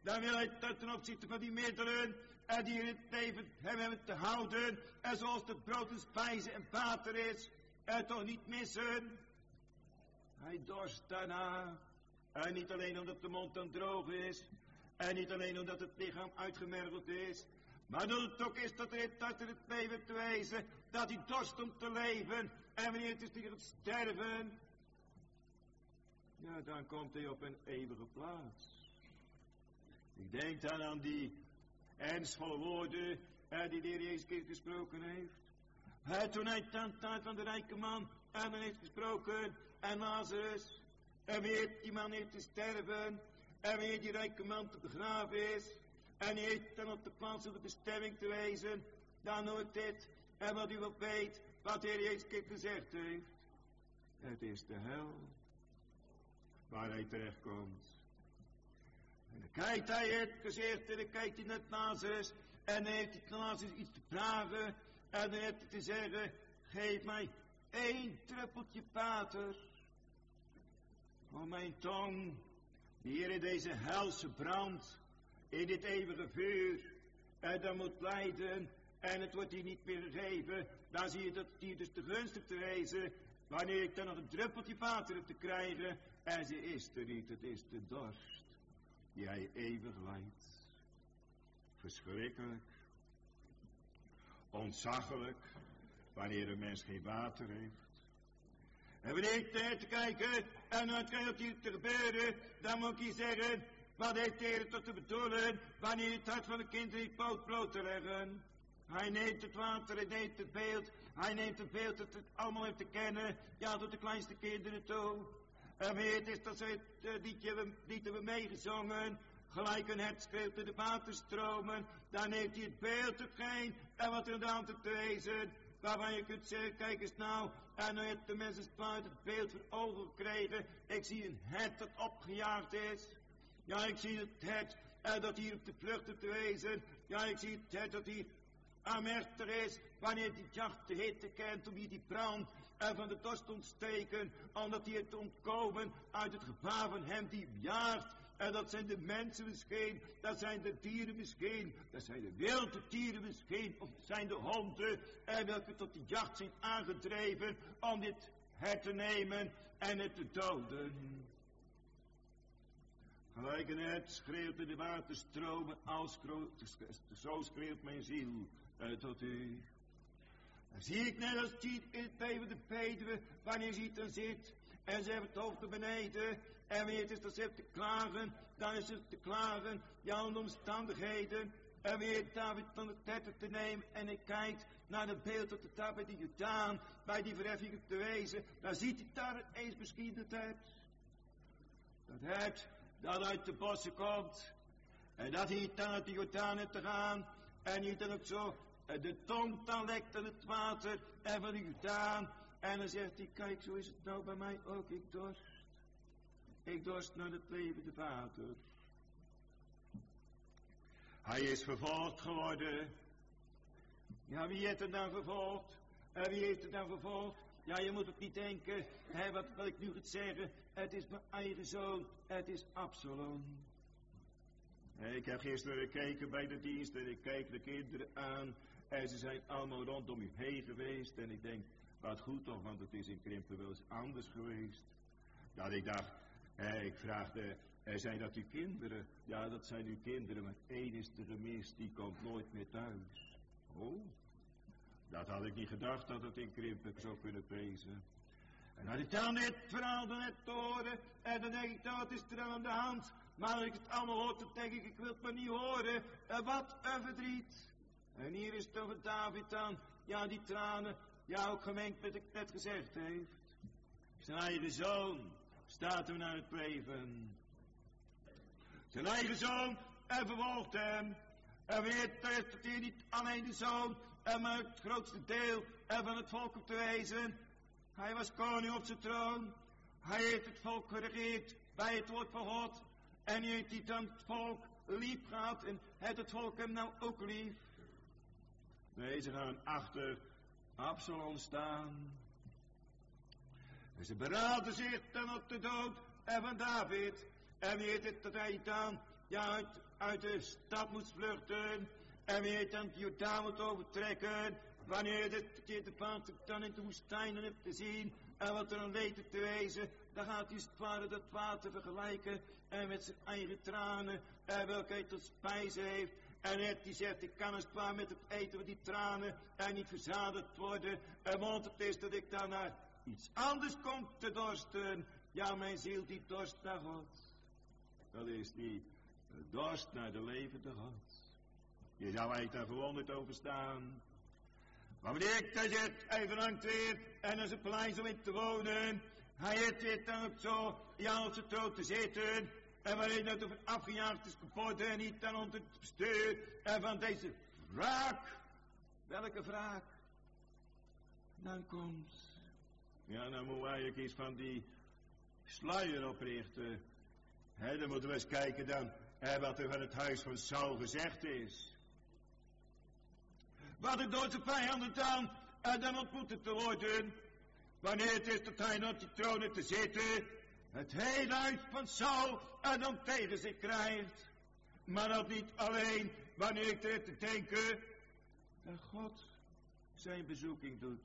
dan wil hij ten opzichte van die middelen en die in het leven hebben te houden, en zoals de brood en spijze en water is, en toch niet missen. Hij dorst daarna, en niet alleen omdat de mond dan droog is, en niet alleen omdat het lichaam uitgemergeld is, maar dat het ook is dat er in het leven te wezen, dat hij dorst om te leven, en wanneer het is die gaat sterven, ja, dan komt hij op een eeuwige plaats. Ik denk dan aan die ernstvolle woorden die de Heer Jezus Christus gesproken heeft. Toen hij ten tijd van de rijke man en dan heeft gesproken, en Lazarus, en weer die man heeft te sterven, en weer die rijke man te begraven is, en hij heeft dan op de plaats van de bestemming te wezen, dan hoort dit, en wat u wel weet, wat de Heer Jezus Christus gezegd heeft. Het is de hel waar hij terechtkomt. En dan kijkt hij het gezicht en dan kijkt hij naar Lazarus, en dan heeft hij Lazarus iets te vragen, en dan heeft hij te zeggen, geef mij 1 druppeltje water van mijn tong, die hier in deze helse brand, in dit eeuwige vuur, en dan moet lijden, en het wordt hier niet meer gegeven, dan zie je dat het hier dus te gunstig te wezen, wanneer ik dan nog een druppeltje water heb te krijgen, en ze is er niet, het is de dorst, die hij eeuwig lijdt. Verschrikkelijk, ontzaglijk, wanneer een mens geen water heeft. En wanneer ik te kijken, en dan krijgt hier te gebeuren, dan moet ik zeggen, wat heeft de Heer tot te bedoelen, wanneer het hart van de kinderen niet bloot te leggen. Hij neemt het water, hij neemt het beeld, hij neemt het beeld dat het allemaal heeft te kennen, ja, tot de kleinste kinderen toe. En weet is dat ze het lied hebben meegezongen, gelijk een hert schreeuwt in de waterstromen, dan heeft hij het beeld hetgeen, en wat er aan de hand te wezen, waarvan je kunt zeggen, kijk eens nou, en nu heeft de mensen spuit het beeld voor ogen gekregen, ik zie een hert dat opgejaagd is, ja, ik zie het hert dat hier op de vlucht te wezen, ja, ik zie het hert dat hier amerter is, wanneer die jacht de hitte kent, om hier die brand en van de dorst ontsteken, omdat hij het ontkomen uit het gevaar van hem die jaagt. En dat zijn de mensen misschien, dat zijn de dieren misschien, dat zijn de wilde dieren misschien, of dat zijn de honden, en welke tot de jacht zijn aangedreven om dit hert te nemen en het te doden. Gelijk een hert schreeuwt in de waterstromen, zo schreeuwt mijn ziel tot u. Dan zie ik net als in het leven de Peter, wanneer ze dan zit, en ze hebben het hoofd naar beneden, en wanneer het is dat ze heeft te klagen, dan is het te klagen, ja, om de omstandigheden, en wanneer David dan de tijd te nemen, en hij kijkt naar het beeld dat het daar bij die Jordaan, bij die verheffing te wezen, dan ziet hij daar eens misschien dat hert dat uit de bossen komt, en dat hij dan uit de Jordaan heeft te gaan, en hij dan ook zo de tong dan lekt aan het water en van de Jordaan, en dan zegt hij, kijk, zo is het nou bij mij ook, ik dorst naar het levende water. Hij is vervolgd geworden. Ja, wie heeft het dan vervolgd? Wie heeft het dan vervolgd? Ja, je moet het niet denken, wat ik nu ga zeggen, het is mijn eigen zoon, het is Absalom. Ik heb gisteren gekeken bij de dienst en ik kijk de kinderen aan en ze zijn allemaal rondom u heen geweest en ik denk, wat goed toch, want het is in Krimpen wel eens anders geweest. Dat ik dacht, ik vraagde, zijn dat uw kinderen? Ja, dat zijn uw kinderen, maar één is er gemist, die komt nooit meer thuis. Oh, dat had ik niet gedacht dat het in Krimpen zou kunnen wezen. En als ik dan dit verhaal dan net hoorde, en dan denk ik, nou, wat is er dan aan de hand? Maar als ik het allemaal hoor, dan denk ik wil het maar niet horen. Wat een verdriet. En hier is het over David dan, ja, die tranen, ja, ook gemengd met wat ik net gezegd heeft. Zijn eigen zoon staat hem naar het leven. Zijn eigen zoon, en vervolgt hem. En weet dat hij niet alleen de zoon, maar het grootste deel van het volk op te wezen. Hij was koning op zijn troon. Hij heeft het volk geregeerd bij het woord van God. En hij heeft dan het volk lief gehad. En heeft het volk hem nou ook lief? Nee, ze gaan achter Absalom staan. En ze beraden zich dan op de dood van David. En wie heeft het dat hij dan, ja, uit de stad moet vluchten. En wanneer dan de Jordaan moet overtrekken. Wanneer de vader dan in de woestijnen hebt te zien. En wat er aan weten te wezen. Dan gaat hij het vader dat water vergelijken. En met zijn eigen tranen. En welke hij tot spijze heeft. En het die zegt, ik kan als het ware met het eten van die tranen. En niet verzadigd worden. En want het is dat ik dan naar iets anders kom te dorsten. Ja, mijn ziel die dorst naar God. Dat is die dorst naar de levende God. Je zou eigenlijk daar verwonderd over staan. Maar wanneer ik daar zit, hij verlangt weer, en als een paleis om in te wonen. Hij heeft dit dan op zo, ja, op zijn troon te zitten. En wanneer dat over afgejaagd is geworden, en niet dan onder het bestuur. En van deze wraak, welke wraak? Dan komt, ja, dan moeten we eigenlijk iets van die sluier oprichten. Dan moeten we eens kijken dan, wat er van het huis van Saul gezegd is. Wat er door zijn vijanden dan ontmoet te worden. Wanneer het is dat hij op die troon te zitten. Het hele huis van Saul dan tegen zich krijgt. Maar dat niet alleen wanneer ik er te denken. Dat God zijn bezoeking doet.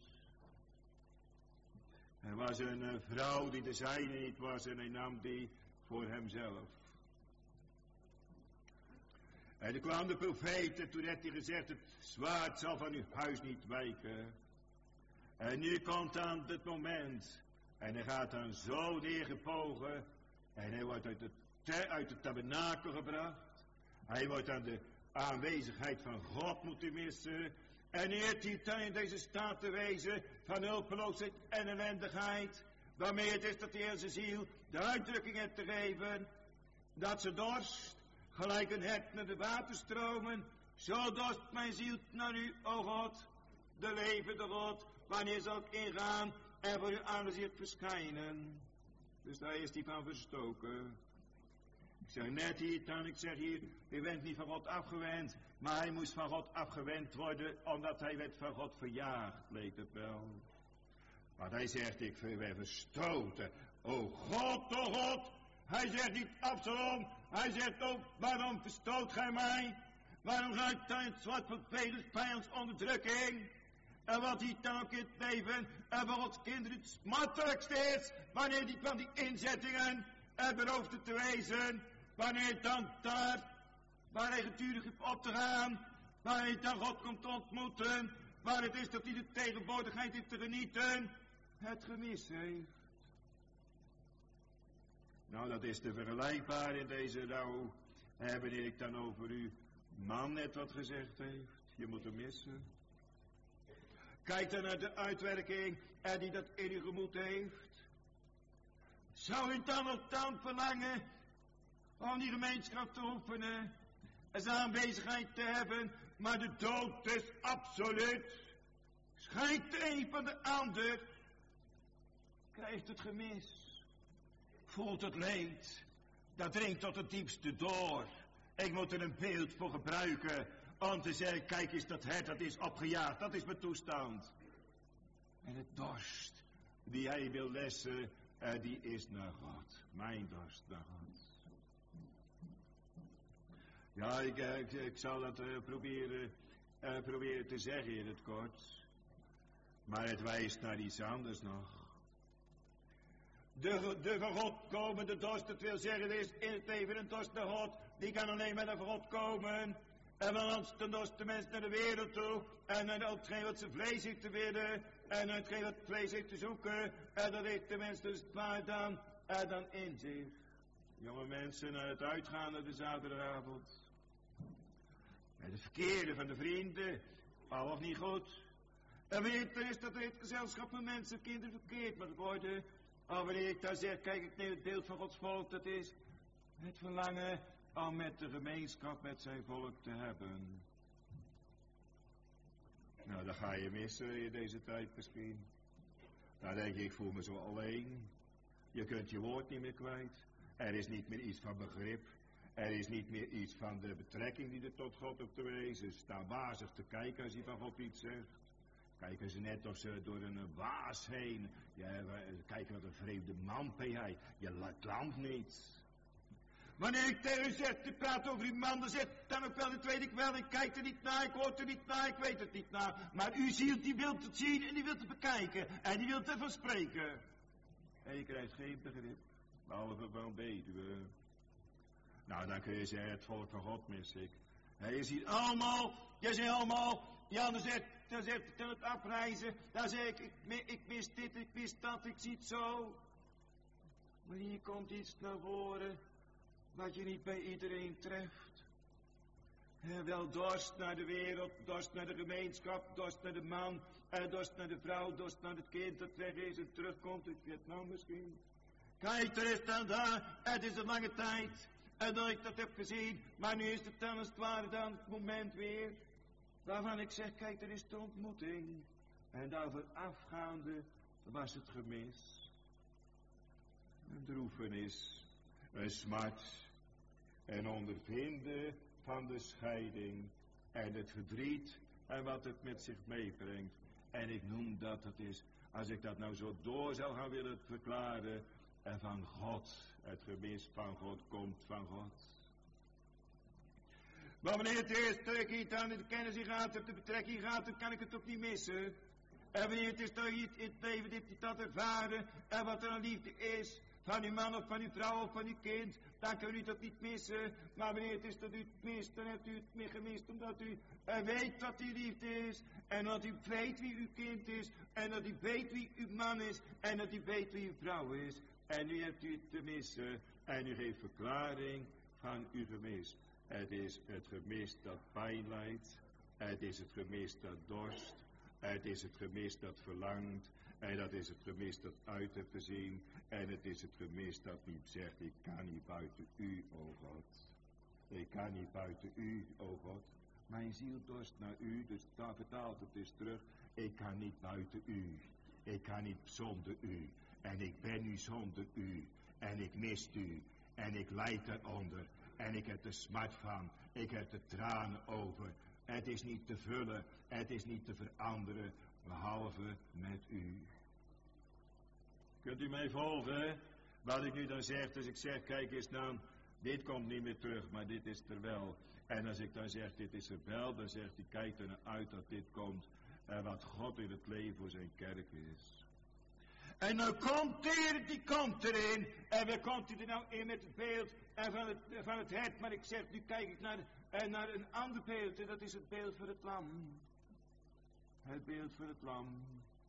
Er was een vrouw die de zijne niet was en hij nam die voor hemzelf. En er kwam de profeet en toen heeft hij gezegd, het zwaard zal van uw huis niet wijken. En nu komt dan het moment. En hij gaat dan zo neergebogen. En hij wordt uit het tabernakel gebracht. Hij wordt aan de aanwezigheid van God moeten missen. En eert hij dan in deze staat te wezen van hulpeloosheid en ellendigheid. Waarmee het is dat hij in zijn ziel de uitdrukking heeft te geven. Dat ze dorst, gelijk een hert naar de waterstromen. Zo dorst mijn ziel naar u, o God, de levende God. Wanneer zal ik ingaan en voor uw aangezicht verschijnen. Dus daar is hij van verstoken. Ik zeg net hier dan, ik zeg hier, u bent niet van God afgewend. Maar hij moest van God afgewend worden, omdat hij werd van God verjaagd, leek het wel. Maar hij zegt, ik werd verstoten. O God, hij zegt niet Absalom. Hij zegt ook, waarom verstoot gij mij? Waarom ga ik dan in het zwart van vijand's onderdrukking? En wat hij dan ook in het leven en van Gods kinderen het smartelijkste is, wanneer die van die inzettingen en beroofde te wezen, wanneer dan daar, waar hij gedurig heeft op te gaan, waar hij dan God komt te ontmoeten, waar het is dat hij de tegenwoordigheid heeft te genieten, het gemis heeft. Nou, dat is te vergelijkbaar in deze rouw, wanneer ik dan over uw man net wat gezegd heeft. Je moet hem missen. Kijk dan naar de uitwerking die dat in uw gemoed heeft. Zou u dan ook dan verlangen om die gemeenschap te oefenen, zijn aanwezigheid te hebben, maar de dood is absoluut. Schijnt de een van de ander, krijgt het gemis. Voelt het leed, dat dringt tot het diepste door. Ik moet er een beeld voor gebruiken, om te zeggen, kijk eens, dat hert, dat is opgejaagd, dat is mijn toestand. En het dorst, die hij wil lessen, die is naar God. Mijn dorst naar God. Ja, ik zal dat proberen te zeggen in het kort. Maar het wijst naar iets anders nog. De van God komende dorst, dat wil zeggen, er is in het leven een dorst naar God. Die kan alleen maar naar God komen. En dan anders ten dorst de mens naar de wereld toe. En dan hetgeen wat zijn vlees heeft te willen. En hetgeen wat het vlees heeft te zoeken. En dat heeft de mens dus waar dan in zich. Jonge mensen naar het uitgaan op de zaterdagavond. Met de verkeerde van de vrienden. Al of niet goed. En weet er is dat er het gezelschap van mensen, kinderen verkeerd mag worden. Maar wanneer ik daar zeg, kijk ik naar het beeld van Gods volk, dat is het verlangen om met de gemeenschap met zijn volk te hebben. Nou, dat ga je missen in deze tijd misschien. Dan denk ik voel me zo alleen. Je kunt je woord niet meer kwijt. Er is niet meer iets van begrip. Er is niet meer iets van de betrekking die er tot God op te wezen. Sta wazig te kijken als hij van God iets zegt. Kijken ze net of ze door een waas heen. Ja, kijken wat een vreemde man ben jij. Je land niet. Wanneer ik tegen u zeg te praten over uw man, dan zegt dan ook wel, dat weet ik wel, ik kijk er niet naar, ik hoor er niet naar, ik weet het niet naar. Maar uw ziel, die wilt het zien en die wilt het bekijken en die wilt ervan spreken. En je krijgt geen begrip, behalve van weduwe. Nou, dan kun je zeggen, het volk van God mis ik. En je ziet allemaal, ja, dan zegt het het afreizen, dan zeg ik mis dit, ik mis dat, ik zie het zo. Maar hier komt iets naar voren, wat je niet bij iedereen treft. Wel dorst naar de wereld, dorst naar de gemeenschap, dorst naar de man, dorst naar de vrouw, dorst naar het kind dat weg is en terugkomt uit Vietnam misschien. Kijk, er is dan daar, het is een lange tijd, en dat ik dat heb gezien, maar nu is het dan als het ware dan het moment weer, waarvan ik zeg, kijk, er is de ontmoeting. En daarvoor afgaande was het gemis. Een droefenis, een smart, en ondervinden van de scheiding en het verdriet en wat het met zich meebrengt. En ik noem dat het is, als ik dat nou zo door zou gaan willen verklaren, en van God, het gemis van God komt van God. Maar wanneer het eerst dat ik hier aan de kennis gaat, op de betrekking gaat, dan kan ik het ook niet missen. En wanneer het is dat je in het leven dit dat ervaren, en wat er aan liefde is, van uw man of van uw vrouw of van uw kind, dan kan u dat niet missen. Maar wanneer het is dat u het mist, dan hebt u het meer gemist, omdat u weet wat die liefde is, en dat u weet wie uw kind is, en dat u weet wie uw man is, en dat u weet wie uw vrouw is. En nu hebt u het te missen, en u geeft verklaring van uw gemis. Het is het gemis dat pijn lijdt, het is het gemis dat dorst, het is het gemis dat verlangt, en dat is het gemis dat uit heeft gezien, en het is het gemis dat niet zegt, ik kan niet buiten u, o God. Ik kan niet buiten u, o God. Mijn ziel dorst naar u, dus daar vertaalt het dus terug, ik kan niet buiten u, ik kan niet zonder u, en ik ben nu zonder u, en ik mis u, en ik lijd eronder, en ik heb er smart van, ik heb er tranen over. Het is niet te vullen, het is niet te veranderen, behalve met u. Kunt u mij volgen? Wat ik nu dan zeg, dus ik zeg, kijk eens dan, dit komt niet meer terug, maar dit is er wel. En als ik dan zeg, dit is er wel, dan zegt hij, kijk er naar uit dat dit komt. En wat God in het leven voor zijn kerk is. En nou komt de Heer, die komt erin. En waar komt hij er nou in met het beeld van het hert? Maar ik zeg, nu kijk ik naar een ander beeld. En dat is het beeld van het lam. Het beeld van het lam.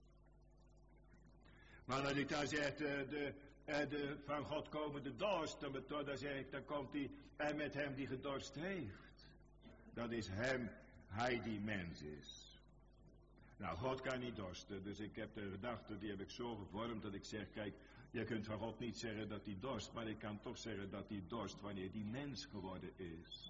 Maar als ik dan zeg, de van God komende dorst, dan zeg ik, dan komt hij, en met hem die gedorst heeft. Dat is hem, hij die mens is. Nou, God kan niet dorsten, dus ik heb de gedachte, die heb ik zo gevormd dat ik zeg, kijk, je kunt van God niet zeggen dat hij dorst, maar ik kan toch zeggen dat hij dorst wanneer hij mens geworden is.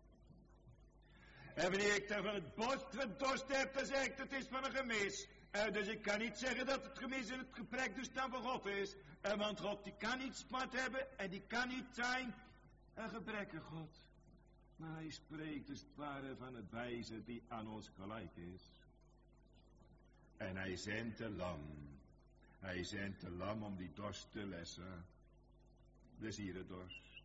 En wanneer ik dan van het borst dorst heb, dan zeg ik, dat is van een gemis. Dus ik kan niet zeggen dat het gemis en het gebrek dus dan van God is. Want God die kan niet smart hebben en die kan niet zijn een gebrekkig God. Maar hij spreekt dus het ware van het wijze die aan ons gelijk is. En hij zendt de lam. Hij zendt de lam om die dorst te lessen. De zierendorst.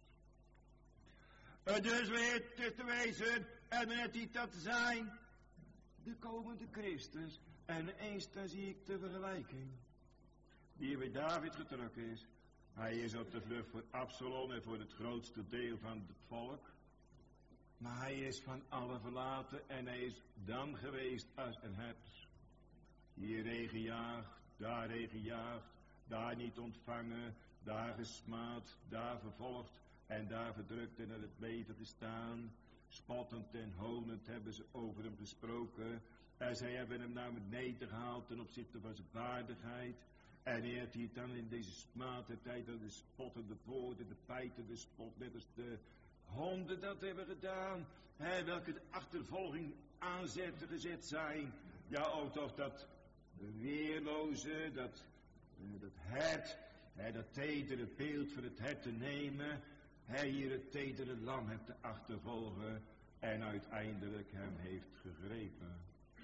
Dus weer te wezen en net die dat zijn de komende Christus. En eens dan zie ik de vergelijking die bij David getrokken is. Hij is op de vlucht voor Absalom en voor het grootste deel van het volk. Maar hij is van allen verlaten en hij is dan geweest als een hert. Hierheen gejaagd, daarheen gejaagd, daar niet ontvangen, daar gesmaad, daar vervolgd en daar verdrukt en in het leven gestaan. Spottend en honend hebben ze over hem gesproken. En zij hebben hem naar beneden gehaald ten opzichte van zijn waardigheid. En hij heeft hier dan in deze smate tijd de spottende woorden, de pijtende spot, net als de honden dat hebben gedaan. Welke de achtervolging gezet zijn. Ja, ook toch dat weerloze, dat hert, dat tedere beeld van het hert te nemen. Hier het tedere lam heeft te achtervolgen en uiteindelijk hem heeft gegrepen.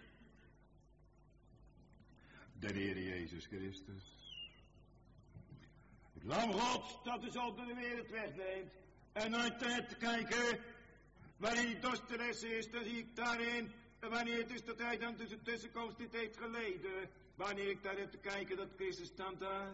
De Heer Jezus Christus. Het lam Gods dat de zonde de wereld wegneemt. En uit te kijken, wanneer die dorst te lessen is, dan zie ik daarin, wanneer het is dat hij dan tussen tussenkomst dit heeft geleden. Wanneer ik daar heb te kijken, dat Christus staat daar.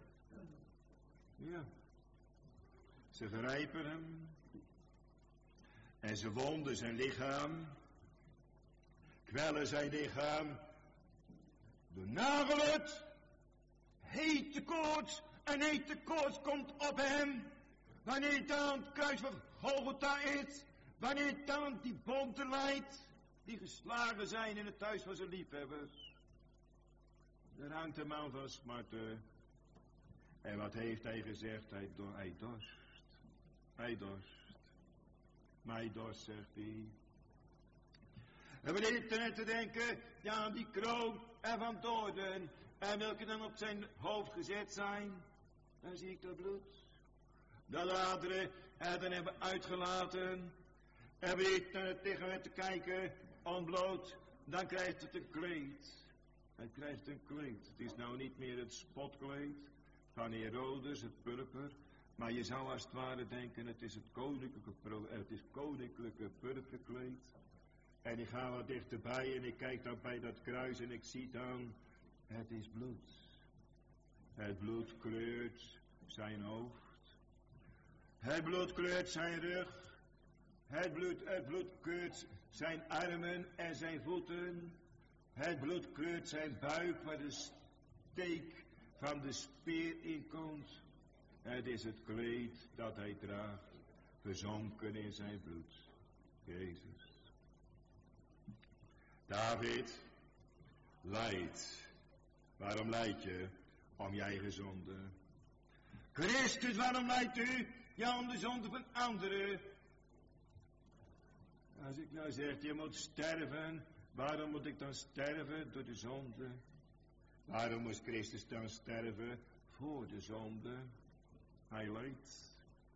Ja. Ze grijpen hem. En ze wonden zijn lichaam. Kwellen zijn lichaam. Benagelen het. Hete koorts. En hete koorts komt op hem. Wanneer het aan het kruis van Golgotha is. Wanneer het aan die bonten leidt. Die geslagen zijn in het huis van zijn liefhebbers. Daar hangt de man van smarten. En wat heeft hij gezegd? Hij dorst. Hij dorst. Mij dorst, zegt hij. En we zitten net te denken, ja, aan die kroon en van doden. En welke dan op zijn hoofd gezet zijn. Dan zie ik dat bloed. De laderen en dan hebben uitgelaten. En we zitten tegen hem te kijken, ontbloot. Dan krijgt het een kleed. Het krijgt een kleed. Het is nou niet meer het spotkleed van Herodes, het purper. Maar je zou als het ware denken, het is het koninklijke purperkleed. En ik ga wat dichterbij en ik kijk dan bij dat kruis en ik zie dan, het is bloed. Het bloed kleurt zijn hoofd. Het bloed kleurt zijn rug. Het bloed kleurt zijn armen en zijn voeten. Het bloed kleurt zijn buik waar de steek van de speer in komt. Het is het kleed dat hij draagt, verzonken in zijn bloed. Jezus. David lijdt. Waarom lijdt je? Om je eigen zonde. Christus, waarom lijdt u? Ja, om de zonde van anderen. Als ik nou zeg, je moet sterven, waarom moet ik dan sterven? Door de zonde. Waarom moest Christus dan sterven? Voor de zonde. Hij lijdt.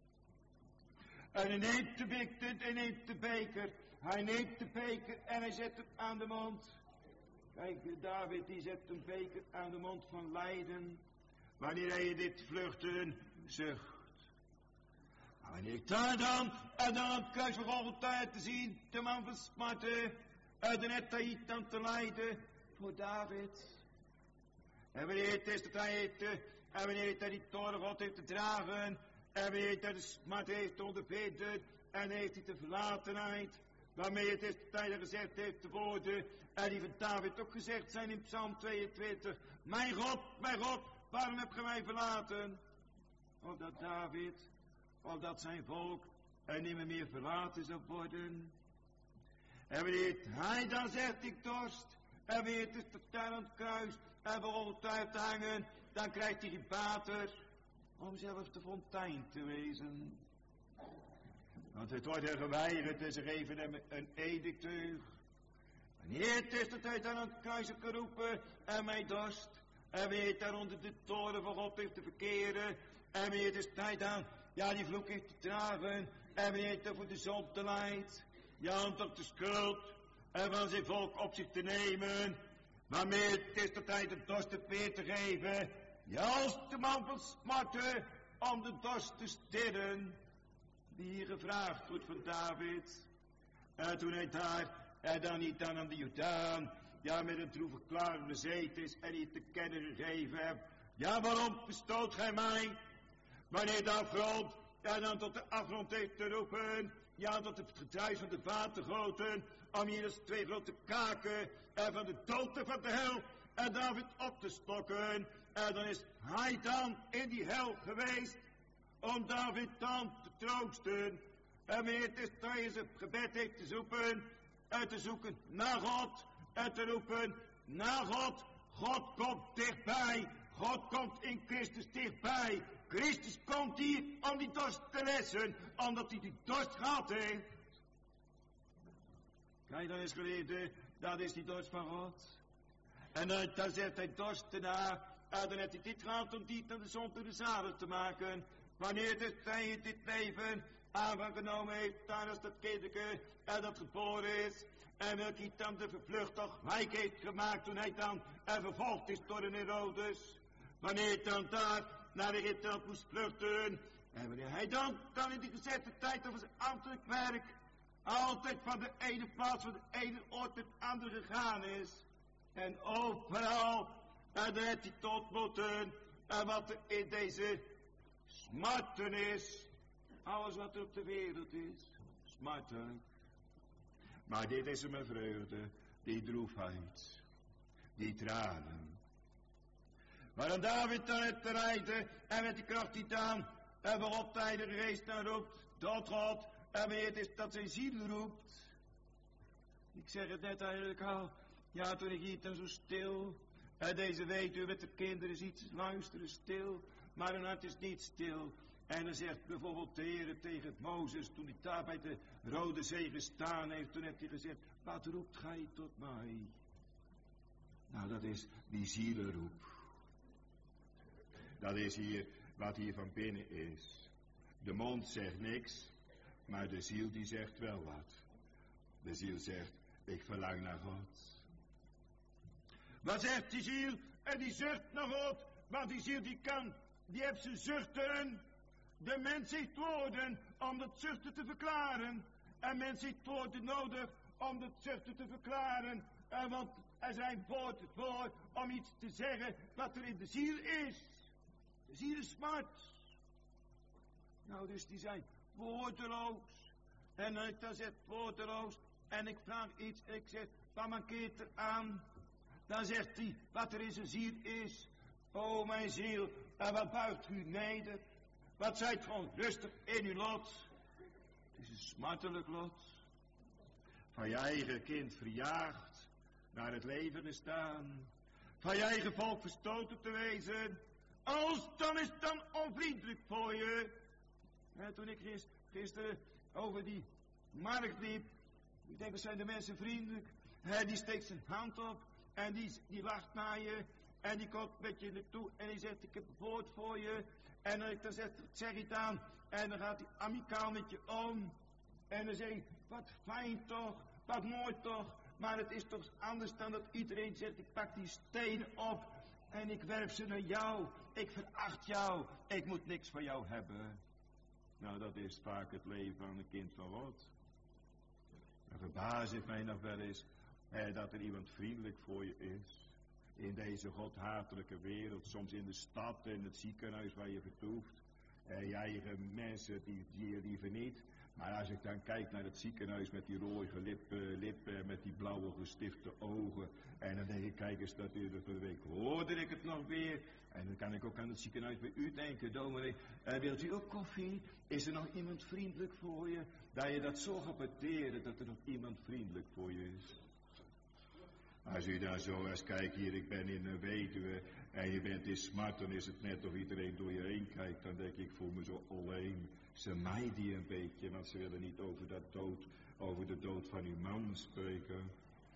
En hij neemt de beker. Hij neemt de beker en hij zet hem aan de mond. Kijk, David die zet een beker aan de mond van lijden. Wanneer hij dit vluchten zucht. Wanneer ik daar dan, en dan aan het kruis van Golgotha te zien, de man van smarten, en dan heeft hij dan te lijden voor David. En wanneer het is dat hij heeft, en wanneer hij die toren God heeft te dragen, en wanneer hij de smart heeft ondervinden, en heeft hij de verlatenheid, waarmee het is dat hij er gezegd heeft de woorden, en die van David ook gezegd zijn in Psalm 22, mijn God, waarom heb je mij verlaten? Opdat David, opdat zijn volk er niet meer verlaten zou worden. En wanneer hij dan zegt, ik dorst, en wanneer het is tot aan het kruis, en begon uit te hangen, dan krijgt hij geen water om zelf de fontein te wezen. Want het wordt er geweigerd en ze geven hem een edictuur. Wanneer het is dat hij dan aan het kruis heeft geroepen en mij dorst, en weet daar onder de toren van God heeft te verkeren, en wanneer het is dat hij dan, ja, die vloek heeft te dragen, en wanneer het er voor de zonde lijdt, ja, om tot de schuld en van zijn volk op zich te nemen, waarmee het is dat hij de dorst heeft weer te geven, ja, als de man van smarten om de dorst te stillen, die hier gevraagd wordt van David. En toen hij daar, en dan niet dan aan de Jordaan, ja, met een droeve klare bezeten is en die te kennen gegeven hebt, ja, waarom bestoot gij mij? Wanneer de afgrond, ja, dan tot de afgrond heeft te roepen, ja, tot het gedruis van de vaat te goten, om hier als twee grote kaken, en van de dood en van de hel, en David op te stokken, en dan is hij dan in die hel geweest, om David dan te troosten, en wanneer het is dat hij zijn gebed heeft te zoeken, en te zoeken naar God, en te roepen naar God. God komt dichtbij, God komt in Christus dichtbij. Christus komt hier om die dorst te lessen, omdat hij die dorst gehad heeft. Kijk, dan is geleefde, dat is die dorst van God. En dan zegt hij dorst erna, en dan heeft hij dit gehad om die aan de zon de zaden te maken. Wanneer dus hij in dit leven aangenomen heeft, daar is dat kinderke en dat geboren is. En welke hij dan de vervlucht toch wijk heeft gemaakt toen hij dan vervolgd is door een Herodes. Wanneer dan daar naar de Egypte moest vluchten, En wanneer hij dan in die gezette tijd over zijn ambtelijk werk altijd van de ene plaats, van de ene oord naar het andere gegaan is. En overal, en daar heeft hij tot moeten. En wat er in deze smarten is. Alles wat er op de wereld is. Smarten. Maar dit is mijn vreugde. Die droefheid. Die tranen. Waarom David dan het te rijden. En met die kracht die aan. En waarop de Heilige Geest dan roept. Tot God. En wanneer het is dat zijn ziel roept. Ik zeg het net eigenlijk al. Ja, toen ik hier dan zo stil. En deze weduwe met de kinderen ziet ze luisteren stil. Maar hun hart is niet stil. En dan zegt bijvoorbeeld de Heer tegen Mozes. Toen hij daar bij de Rode Zee gestaan heeft. Toen heeft hij gezegd. Wat roept gij tot mij? Nou, dat is die zielenroep. Dat is hier wat hier van binnen is. De mond zegt niks. Maar de ziel die zegt wel wat. De ziel zegt, ik verlang naar God. Wat zegt die ziel? En die zucht naar God. Want die ziel die heeft zijn zuchten. De mens heeft woorden om dat zuchten te verklaren. En mens heeft woorden nodig om dat zuchten te verklaren. Want er zijn woorden voor om iets te zeggen wat er in de ziel is. De ziel is smart. Nou, dus die zijn woordeloos. En ik dan zegt woordeloos. En ik vraag iets en ik zeg, wat mankeert er aan? Dan zegt hij, wat er in zijn ziel is. O mijn ziel, en wat buigt u neder? Wat zijt gewoon rustig in uw lot? Het is een smartelijk lot. Van je eigen kind verjaagd, naar het leven gestaan. Van je eigen volk verstoten te wezen. Dan is het dan onvriendelijk voor je. En toen ik gisteren over die markt liep. Ik denk, wat zijn de mensen vriendelijk. Die steekt zijn hand op. En die lacht naar je. En die komt met je naartoe. En die zegt, ik heb een woord voor je. En dan zeg je het aan. En dan gaat hij amicaal met je om. En dan zeg je, wat fijn toch. Wat mooi toch. Maar het is toch anders dan dat iedereen zegt, ik pak die stenen op. En ik werp ze naar jou. Ik veracht jou. Ik moet niks van jou hebben. Nou, dat is vaak het leven van een kind van God. Dan verbaas ik mij nog wel eens dat er iemand vriendelijk voor je is. In deze godhatelijke wereld, soms in de stad, in het ziekenhuis waar je vertoeft. Je eigen mensen, die je liever niet. Maar als ik dan kijk naar het ziekenhuis met die rode lippen, met die blauwe gestifte ogen. En dan denk ik, kijk eens, dat de week hoorde ik het nog weer. En dan kan ik ook aan het ziekenhuis bij u denken, dominee. Wilt u ook koffie? Is er nog iemand vriendelijk voor je? Dat je dat zo gaat waarderen, dat er nog iemand vriendelijk voor je is. Als u daar zo eens kijkt, hier, ik ben in een weduwe en je bent in smart, dan is het net of iedereen door je heen kijkt. Dan denk ik, voel me zo alleen. Ze mijden die een beetje, want ze willen niet over de dood van uw man spreken.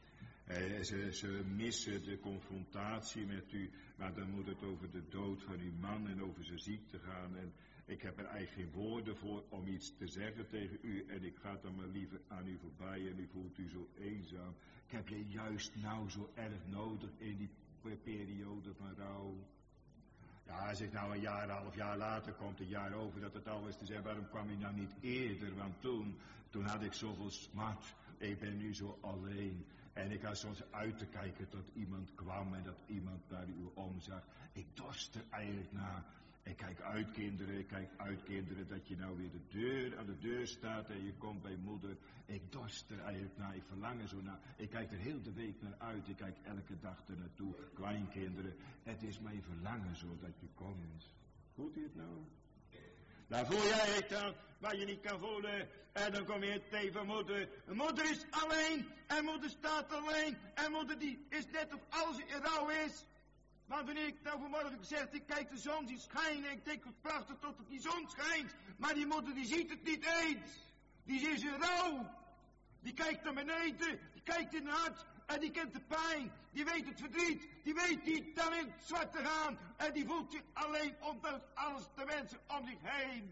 Ze missen de confrontatie met u, maar dan moet het over de dood van uw man en over zijn ziekte gaan. En ik heb er eigenlijk geen woorden voor om iets te zeggen tegen u en ik ga dan maar liever aan u voorbij en u voelt u zo eenzaam. Ik heb je juist nou zo erg nodig in die periode van rouw. Ja, als ik nou een half jaar later komt, een jaar over dat het al is te zeggen, waarom kwam je nou niet eerder? Want toen had ik zoveel smart. Ik ben nu zo alleen. En ik had soms uit te kijken tot iemand kwam en dat iemand naar u omzag. Ik dorst er eigenlijk naar. Ik kijk uit kinderen, dat je nou weer aan de deur staat en je komt bij moeder. Ik dorst er eigenlijk naar, ik verlang er zo naar. Ik kijk er heel de week naar uit, ik kijk elke dag er naartoe. Kleinkinderen, het is mijn verlangen zo dat je komt. Voelt u het nou? Nou voel jij het dan, wat je niet kan voelen. En dan kom je tegen moeder. Moeder is alleen, en moeder staat alleen. En moeder die is net of alles in rouw is. Maar wanneer ik nou vanmorgen gezegd, ik kijk de zon zien schijnen. Ik denk wat prachtig tot die zon schijnt. Maar die moeder die ziet het niet eens. Die is in rouw. Die kijkt naar beneden. Die kijkt in het hart. En die kent de pijn. Die weet het verdriet. Die weet niet dan in het zwart te gaan. En die voelt zich alleen omdat alles de mensen om zich heen.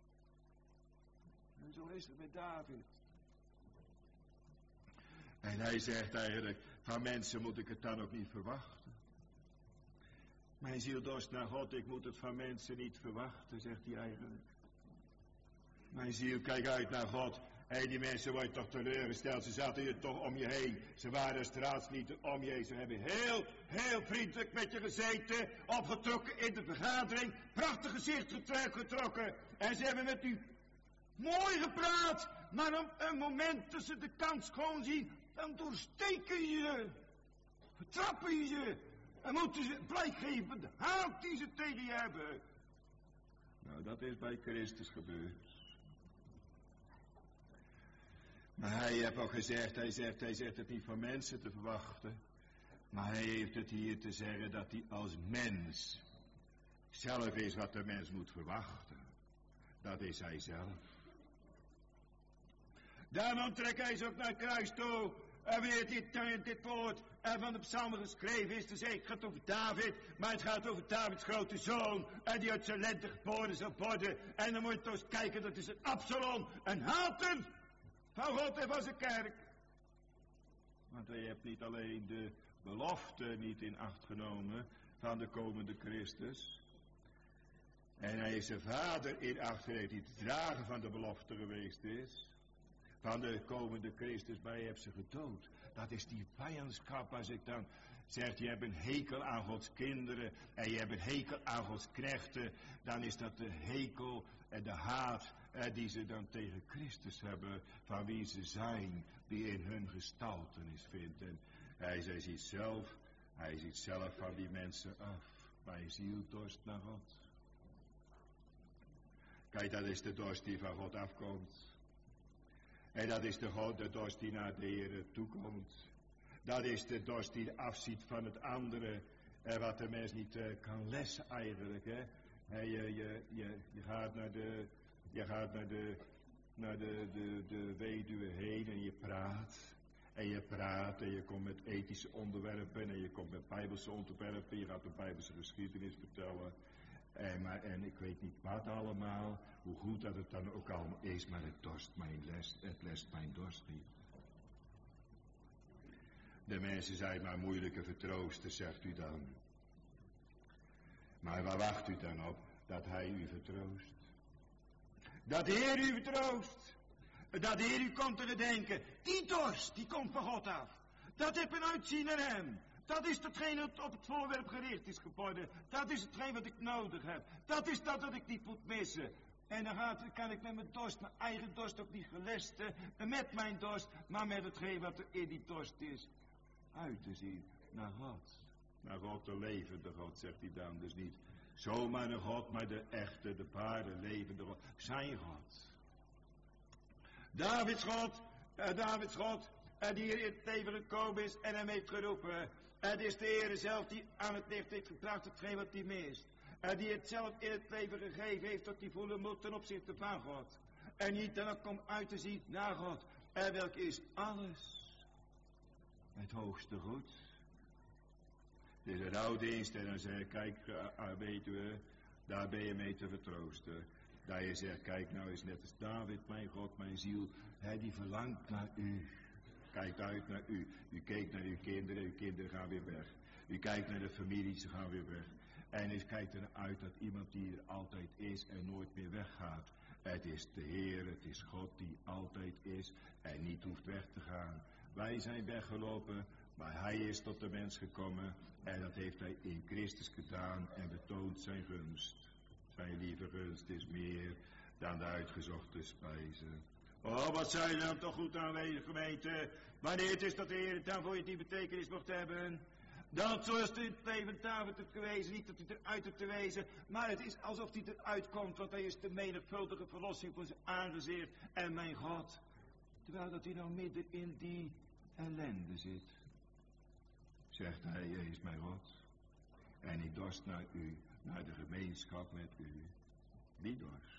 En zo is het met David. En hij zegt eigenlijk, van mensen moet ik het dan ook niet verwachten. Mijn ziel dorst naar God, ik moet het van mensen niet verwachten, zegt hij eigenlijk. Mijn ziel, kijk uit naar God. Hé, die mensen worden toch teleurgesteld. Ze zaten hier toch om je heen. Ze waren straatslieden om je heen. Ze hebben heel vriendelijk met je gezeten. Opgetrokken in de vergadering. Prachtig gezicht getrokken. En ze hebben met u mooi gepraat. Maar op een moment dat ze de kans gewoon zien, dan doorsteken je ze. Vertrappen je ze. En moeten ze blijk geven de haat die ze tegen je hebben. Nou, dat is bij Christus gebeurd. Maar hij heeft al gezegd, hij zegt het niet van mensen te verwachten. Maar hij heeft het hier te zeggen dat hij als mens zelf is wat de mens moet verwachten. Dat is hij zelf. Daarom trekt hij zich ook naar het kruis toe. En wanneer dit woord van de psalmen geschreven is, dan zeg ik, het gaat over David, maar het gaat over Davids grote zoon, en die uit zijn lente geboren zal worden. En dan moet je toch eens kijken, dat is een Absalom, een hater van God en van zijn kerk. Want hij heeft niet alleen de belofte niet in acht genomen van de komende Christus. En hij is zijn vader in acht genomen die te dragen van de belofte geweest is. Van de komende Christus, maar je hebt ze gedood. Dat is die vijandschap als ik dan zeg, je hebt een hekel aan Gods kinderen en je hebt een hekel aan Gods knechten. Dan is dat de hekel en de haat die ze dan tegen Christus hebben, van wie ze zijn, die in hun gestaltenis vindt. En hij ziet zelf van die mensen af. Mijn ziel dorst naar God. Kijk, dat is de dorst die van God afkomt. En dat is de dorst die naar de Heer toekomt. Dat is de dorst die afziet van het andere. En wat de mens niet kan lessen eigenlijk. Hè. En je gaat naar de weduwe heen en je praat. En je komt met ethische onderwerpen en je komt met bijbelse onderwerpen. Je gaat de bijbelse geschiedenis vertellen. En ik weet niet wat allemaal, hoe goed dat het dan ook allemaal is, maar het lest mijn dorst niet. De mensen zijn maar moeilijke vertroosten, zegt u dan. Maar waar wacht u dan op? Dat hij u vertroost. Dat de Heer u vertroost. Dat de Heer u komt te gedenken. Die dorst, die komt van God af. Dat heb een uitzien naar hem. Dat is hetgeen dat op het voorwerp gericht is geworden. Dat is hetgeen wat ik nodig heb. Dat is dat wat ik niet moet missen. En dan kan ik met mijn dorst, mijn eigen dorst ook niet gelesten. Met mijn dorst, maar met hetgeen wat er in die dorst is. Uit te zien naar God. Naar God, de levende God, zegt hij dan. Dus niet zomaar een God, maar de echte, de ware, levende God. Zijn God. Davids God. Die hier in het leven gekomen is en hem heeft geroepen. Het is de Heer zelf die aan het licht heeft gebracht hetgeen wat hij mist. En die het zelf in het leven gegeven heeft dat hij voelen moet ten opzichte van God. En niet dan ook om uit te zien naar God. En welk is alles. Het hoogste goed. Het is een rouwdienst en dan zeg ik, kijk, weet u, daar ben je mee te vertroosten. Dat je zegt, kijk nou eens net als David, mijn God, mijn ziel, die verlangt naar u. Kijkt uit naar u. U kijkt naar uw kinderen gaan weer weg. U kijkt naar de familie, ze gaan weer weg. En u kijkt eruit dat iemand die er altijd is en nooit meer weggaat. Het is de Heer, het is God die altijd is en niet hoeft weg te gaan. Wij zijn weggelopen, maar hij is tot de mens gekomen en dat heeft hij in Christus gedaan en betoont zijn gunst. Zijn lieve gunst is meer dan de uitgezochte spijzen. Oh, wat zijn dan toch goed aanwezig, gemeente. Wanneer het is dat de Heer het dan voor je die betekenis mocht hebben. Dat zoals het in het leven David het gewezen, niet dat hij eruit heeft te wezen, maar het is alsof hij eruit komt, want hij is de menigvuldige verlossing voor zijn aangezicht. En mijn God, terwijl dat hij nou midden in die ellende zit, zegt hij, hij is mijn God. En ik dorst naar u, naar de gemeenschap met u. Die dorst.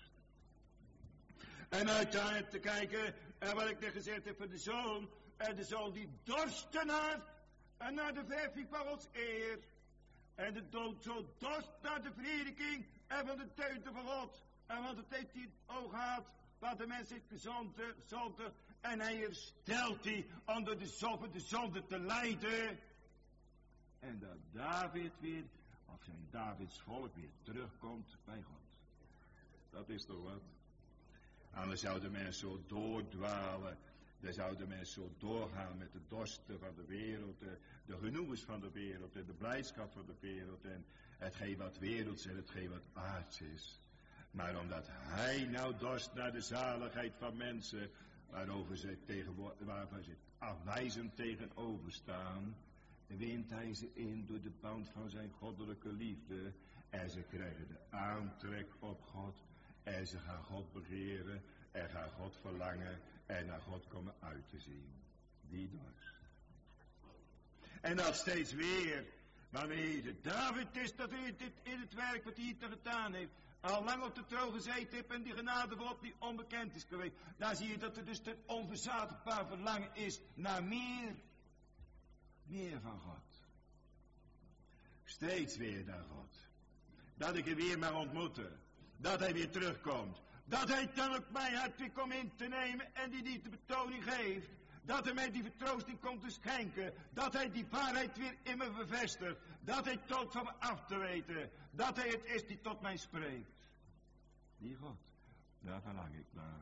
En uiteindelijk te kijken, wat ik net gezegd heb van de zoon die dorst naar de verving van Gods eer. En de dood zo dorst naar de verheerlijking en van de deugden van God. En wat het heeft hij in het oog gehad, wat de mens heeft gezondigd. En hij herstelt die onder de zonde te lijden. En dat David weer, of zijn Davids volk weer terugkomt bij God. Dat is toch wat? Anders zou de mens zo doordwalen. Dan zou de mens zo doorgaan met de dorsten van de wereld, de genoegens van de wereld en de blijdschap van de wereld en hetgeen wat werelds en hetgeen wat aards is. Maar omdat hij nou dorst naar de zaligheid van mensen, waarvan ze afwijzend tegenover staan, wint hij ze in door de band van zijn goddelijke liefde. En ze krijgen de aantrek op God. En ze gaan God begeren. En gaan God verlangen. En naar God komen uit te zien. Die dorst. En dat steeds weer. Maar weet je, David is dat in het werk wat hij hier te gedaan heeft. Al lang op de troon gezeten heeft en die genade waarop die onbekend is geweest. Daar zie je dat er dus een onverzadigbaar verlangen is naar meer. Meer van God. Steeds weer naar God. Dat ik hem weer mag ontmoeten. Dat hij weer terugkomt. Dat hij dan ook mij hart weer komt in te nemen en die de betoning geeft. Dat hij mij die vertroosting komt te schenken. Dat hij die waarheid weer in me bevestigt. Dat hij tot van me af te weten. Dat hij het is die tot mij spreekt. Die God, daar verlang ik naar.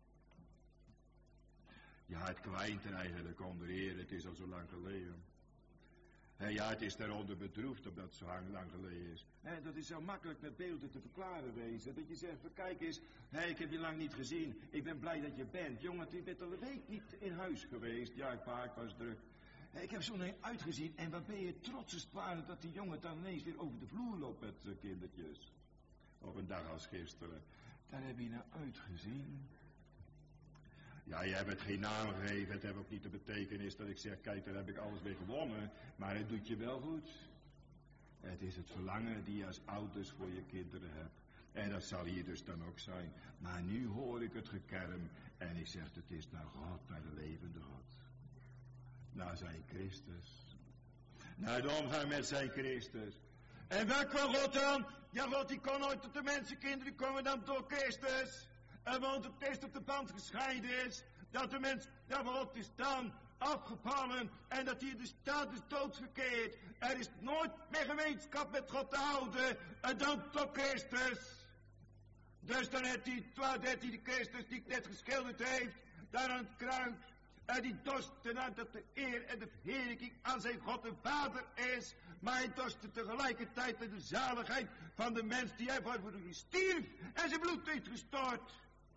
Je hart kwijnt er eigenlijk onder, Heer, het is al zo lang geleden. Ja, het is daaronder bedroefd omdat het zo lang geleden is. Dat is zo makkelijk met beelden te verklaren wezen. Dat je zegt, kijk eens, ik heb je lang niet gezien. Ik ben blij dat je bent. Jongen, je bent al een week niet in huis geweest. Ja, ik was druk. Ik heb zo naar je uitgezien. En wat ben je trots als het ware dat die jongen dan ineens weer over de vloer loopt met kindertjes. Op een dag als gisteren. Daar heb je naar uitgezien. Ja, je hebt het geen naam gegeven. Het heeft ook niet de betekenis dat ik zeg, kijk, daar heb ik alles mee gewonnen. Maar het doet je wel goed. Het is het verlangen die je als ouders voor je kinderen hebt. En dat zal hier dus dan ook zijn. Maar nu hoor ik het gekerm. En ik zeg, het is naar God, naar de levende God. Naar zijn Christus. Naar de omgang met zijn Christus. En waar kwam God dan? Ja, God die kon nooit tot de mensenkinderen komen dan door Christus. En want het is op de band gescheiden is. Dat de mens, ja, God is dan afgevallen. En dat hier de staat is doodverkeerd. Er is nooit meer gemeenschap met God te houden. En dan door Christus. Dus dan heeft hij de Christus die net geschilderd heeft. Daar aan het kruis. En die dorste naar dat de eer en de verheerlijking aan zijn God en Vader is. Maar hij dorste tegelijkertijd naar de zaligheid van de mens die hij voor stierf. En zijn bloed heeft gestort.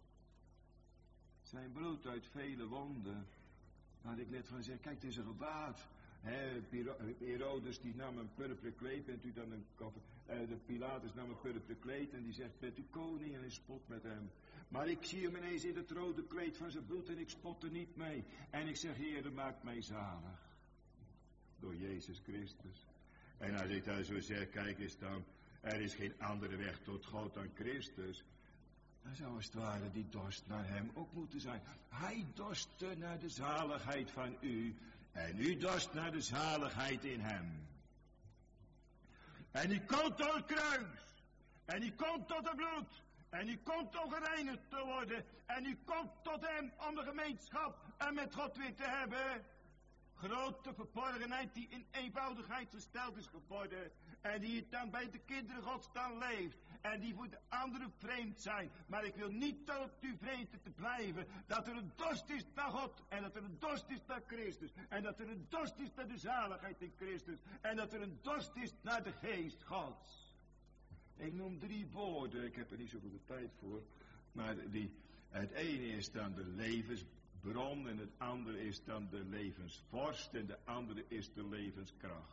Zijn bloed uit vele wonden. Had ik net van gezegd, kijk, het is een gewaad. Herodes die nam een purperen kleed, bent u dan de Pilatus nam een purperen kleed en die zegt, bent u koning, en hij spot met hem. Maar ik zie hem ineens in het rode kleed van zijn bloed en ik spot er niet mee. En ik zeg, Heer, dat maakt mij zalig. Door Jezus Christus. En als ik daar zo zeg, kijk eens dan, er is geen andere weg tot God dan Christus. Dan zou als het ware die dorst naar hem ook moeten zijn. Hij dorstte naar de zaligheid van u. En u dorst naar de zaligheid in hem. En u komt tot het kruis. En u komt tot het bloed. En u komt om gereinigd te worden. En u komt tot hem om de gemeenschap en met God weer te hebben. Grote verborgenheid die in eenvoudigheid gesteld is geworden. En die dan bij de kinderen Gods dan leeft. En die voor de anderen vreemd zijn. Maar ik wil niet dat u vreemd te blijven. Dat er een dorst is naar God. En dat er een dorst is naar Christus. En dat er een dorst is naar de zaligheid in Christus. En dat er een dorst is naar de geest Gods. Ik noem 3 woorden. Ik heb er niet zoveel tijd voor. Maar het ene is dan de levensbron. En het andere is dan de levensvorst. En de andere is de levenskracht.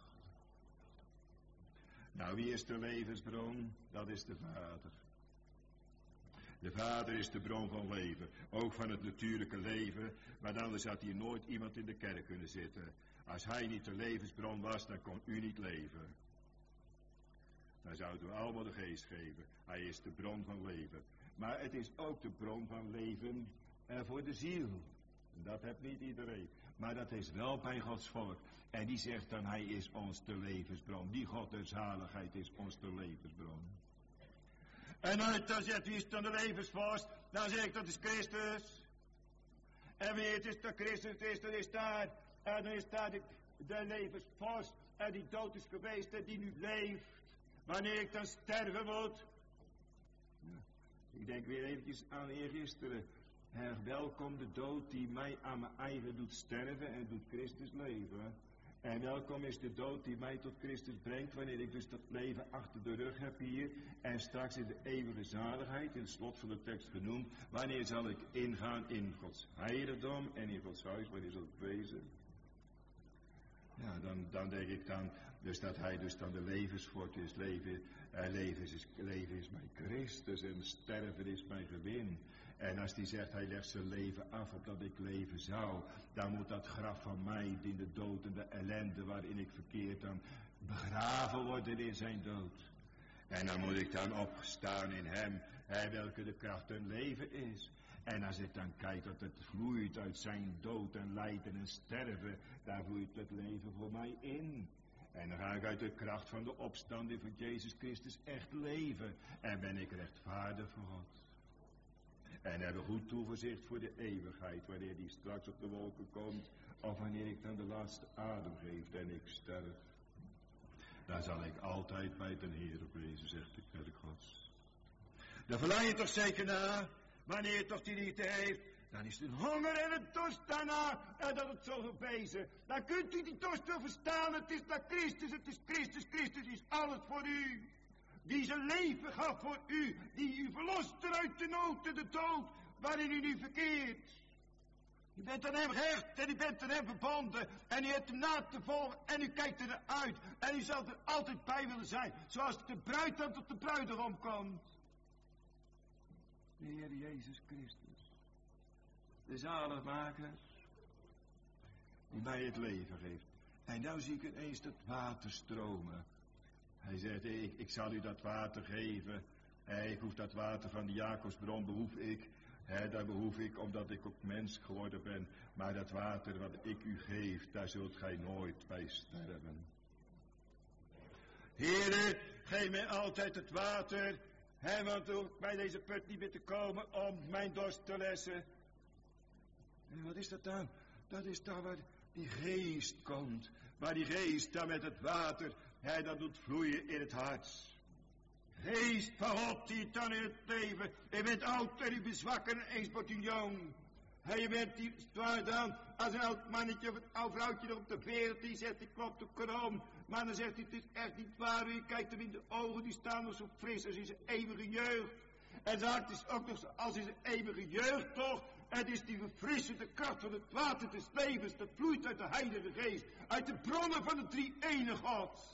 Nou, wie is de levensbron? Dat is de Vader. De Vader is de bron van leven. Ook van het natuurlijke leven. Maar anders had hier nooit iemand in de kerk kunnen zitten. Als hij niet de levensbron was, dan kon u niet leven. Dan zouden we allemaal de geest geven. Hij is de bron van leven. Maar het is ook de bron van leven voor de ziel. Dat heeft niet iedereen. Maar dat is wel bij Gods volk. En die zegt dan, hij is ons de levensbron. Die God der zaligheid is ons de levensbron. En dan zegt, wie is dan de levensvorst? Dan zeg ik, dat is Christus. En wie het is dat Christus is, dan is daar. En dan is daar de levensvorst. En die dood is geweest en die nu leeft. Wanneer ik dan sterven moet. Ik denk weer eventjes aan eergisteren. Welkom de dood die mij aan mijn eigen doet sterven en doet Christus leven. En welkom is de dood die mij tot Christus brengt, wanneer ik dus dat leven achter de rug heb hier. En straks in de eeuwige zaligheid, in het slot van de tekst genoemd, wanneer zal ik ingaan in Gods heiligdom en in Gods huis, wanneer zal ik wezen? Ja, dan denk ik dan, dus dat hij dus dan de levensvoort is. Leven is mijn Christus en sterven is mijn gewin. En als hij zegt, hij legt zijn leven af opdat ik leven zou, dan moet dat graf van mij, in de dood en de ellende waarin ik verkeerd, dan begraven worden in zijn dood. En dan moet ik dan opstaan in hem, hij welke de kracht en leven is. En als ik dan kijk dat het vloeit uit zijn dood en lijden en sterven, daar vloeit het leven voor mij in. En dan ga ik uit de kracht van de opstanding van Jezus Christus echt leven. En ben ik rechtvaardig voor God. En hebben goed toegezicht voor de eeuwigheid, wanneer die straks op de wolken komt, of wanneer ik dan de laatste adem geef en ik sterf. Dan zal ik altijd bij den Heer wezen, zegt de kerk Gods. Daar verlang je toch zeker naar, wanneer je toch die liefde heeft, dan is het een honger en een dorst daarna, en dat het zo gewezen. Dan kunt u die dorst wel verstaan, het is naar Christus, het is Christus, Christus is alles voor u. Die zijn leven gaf voor u, die u verlost uit de nood en de dood, waarin u nu verkeert. U bent aan hem gehecht en u bent aan hem verbonden en u hebt hem na te volgen en u kijkt er naar uit en u zal er altijd bij willen zijn, zoals de bruid dan tot de bruidegom komt. De Heer Jezus Christus, de zaligmaker, die mij het leven geeft. En nou zie ik ineens het water stromen. Hij zegt, ik zal u dat water geven. Ik hoef dat water van de Jacobsbron, daar behoef ik omdat ik ook mens geworden ben. Maar dat water wat ik u geef, daar zult gij nooit bij sterven. Heere, geef mij altijd het water. Want hoef bij deze put niet meer te komen om mijn dorst te lessen. En wat is dat dan? Dat is dan waar die geest komt. Waar die geest dan met het water, dat doet vloeien in het hart. Geest van God die dan in het leven. Je bent oud en je bent zwak en eens wordt u jong. Je bent die zwaar dan als een oud mannetje of een oud vrouwtje nog op de wereld. Die zegt, ik klop de krom. Maar dan zegt hij, het is echt niet waar. Je kijkt hem in de ogen, die staan nog zo fris als in zijn eeuwige jeugd. En zijn hart is ook nog zo als in zijn eeuwige jeugd toch. Het is die verfrissende kracht van het water des levens. Dat vloeit uit de Heilige Geest. Uit de bronnen van de drie-ene God.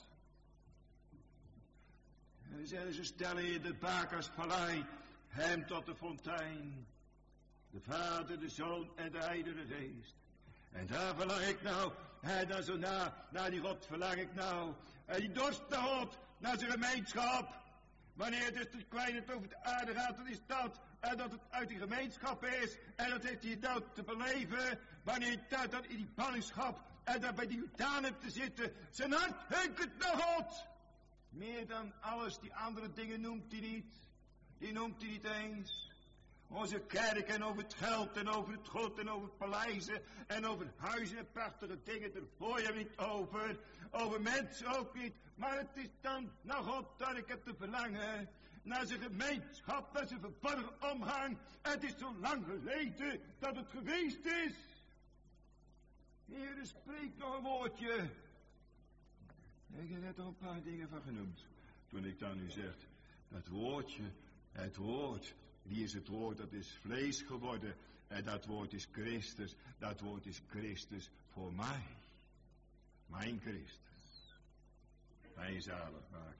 En ze stellen in de Bakas vallei hem tot de fontein. De Vader, de Zoon en de Heilige Geest. En daar verlang ik nou, daar zo naar die God verlang ik nou. En die dorst naar God, naar zijn gemeenschap. Wanneer dus de kwijnend over de aarde gaat, dan is dat, en dat het uit die gemeenschap is. En dat heeft hij nou te beleven. Wanneer je thuis dan in die ballingschap, en daar bij die Jordaan te zitten. Zijn hart hunkert naar God. Meer dan alles, die andere dingen noemt hij niet. Die noemt hij niet eens. Onze kerk en over het geld en over het goed en over paleizen en over huizen en prachtige dingen, daar hoor je niet over. Over mensen ook niet. Maar het is dan naar God dat ik heb te verlangen. Naar zijn gemeenschap, naar zijn verborgen omgang. Het is zo lang geleden dat het geweest is. Heer, spreek nog een woordje. Ik heb net al een paar dingen van genoemd. Toen ik dan u zeg, dat woordje, het woord. Wie is het woord? Dat is vlees geworden. En dat woord is Christus. Dat woord is Christus voor mij. Mijn Christus. Mijn zaligmaker.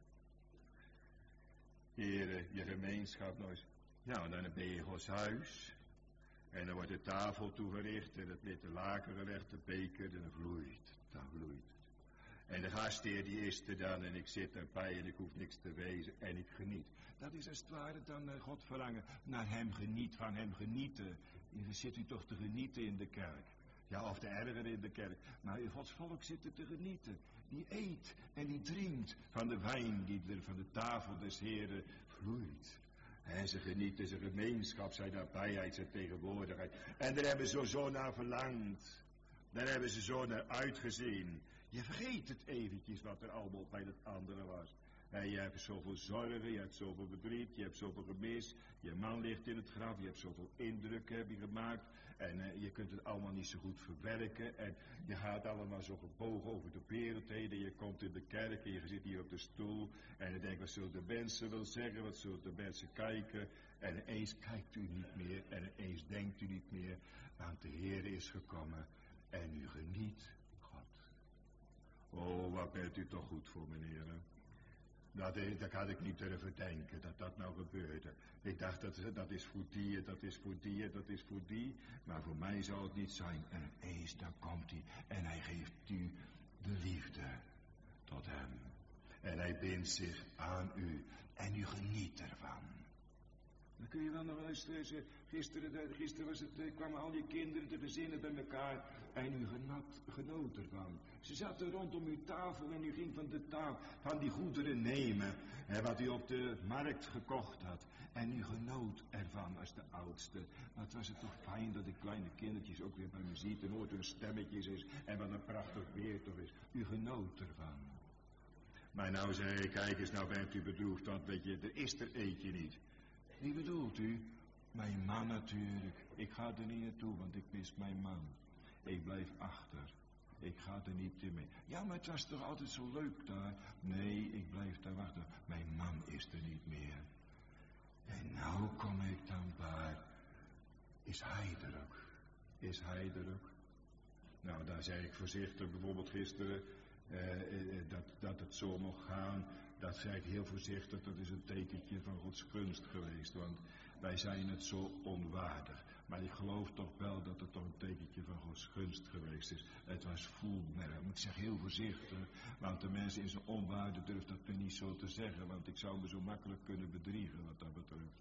Heere, je gemeenschap nog eens. Ja, en dan ben je in Gods huis. En dan wordt de tafel toegericht. En het witte laken gelegd, de beker. En dan vloeit. Dan vloeit het. En de gastheer die is er dan. En ik zit erbij en ik hoef niks te wezen. En ik geniet. Dat is als het ware dan naar God verlangen. Naar hem geniet, van hem genieten. Hier zit u toch te genieten in de kerk. Ja, of te erger in de kerk. Maar in Gods volk zit er te genieten. Die eet en die drinkt van de wijn die er van de tafel des Heren vloeit. En ze genieten zijn gemeenschap, zijn nabijheid, zijn tegenwoordigheid. En daar hebben ze zo naar verlangd. Daar hebben ze zo naar uitgezien. Je vergeet het eventjes wat er allemaal bij het andere was. Je hebt zoveel zorgen, je hebt zoveel verdriet, je hebt zoveel gemis. Je man ligt in het graf, je hebt zoveel indruk heb je gemaakt. En je kunt het allemaal niet zo goed verwerken. En je gaat allemaal zo gebogen over de wereld heen. Je komt in de kerk en je zit hier op de stoel. En je denkt, wat zullen de mensen wel zeggen? Wat zullen de mensen kijken? En ineens kijkt u niet meer. En ineens denkt u niet meer. Want de Heer is gekomen. En u geniet God. Oh, wat bent u toch goed voor, meneer. Dat had ik niet durven denken, dat dat nou gebeurde. Ik dacht, dat is voor die, dat is voor die, dat is voor die. Maar voor mij zou het niet zijn. En ineens, dan komt hij en hij geeft u de liefde tot hem. En hij bindt zich aan u en u geniet ervan. Dan kun je wel nog luisteren. Gisteren kwamen al die kinderen, de gezinnen bij elkaar. En u genoot ervan. Ze zaten rondom uw tafel en u ging van die goederen nemen. Wat u op de markt gekocht had. En u genoot ervan als de oudste. Wat was het toch fijn dat die kleine kindertjes ook weer bij me ziet. En hoort hun stemmetjes is. En wat een prachtig weer toch is. U genoot ervan. Maar nou zei ik, kijk eens, nou bent u bedroefd. Want weet je, er is er eentje niet. Wie bedoelt u? Mijn man natuurlijk. Ik ga er niet naartoe, want ik mis mijn man. Ik blijf achter. Ik ga er niet in mee. Ja, maar het was toch altijd zo leuk daar? Nee, ik blijf daar wachten. Mijn man is er niet meer. En nou kom ik dan bij. Is hij er ook? Is hij er ook? Nou, daar zei ik voorzichtig, bijvoorbeeld gisteren, dat het zo mocht gaan. Dat zei ik heel voorzichtig, dat is een tekentje van Gods gunst geweest. Want wij zijn het zo onwaardig. Maar ik geloof toch wel dat het toch een tekentje van Gods gunst geweest is. Het was voelmerk. Ik zeg heel voorzichtig, want de mensen in zijn onwaarde durft dat me niet zo te zeggen. Want ik zou me zo makkelijk kunnen bedriegen wat dat betreft.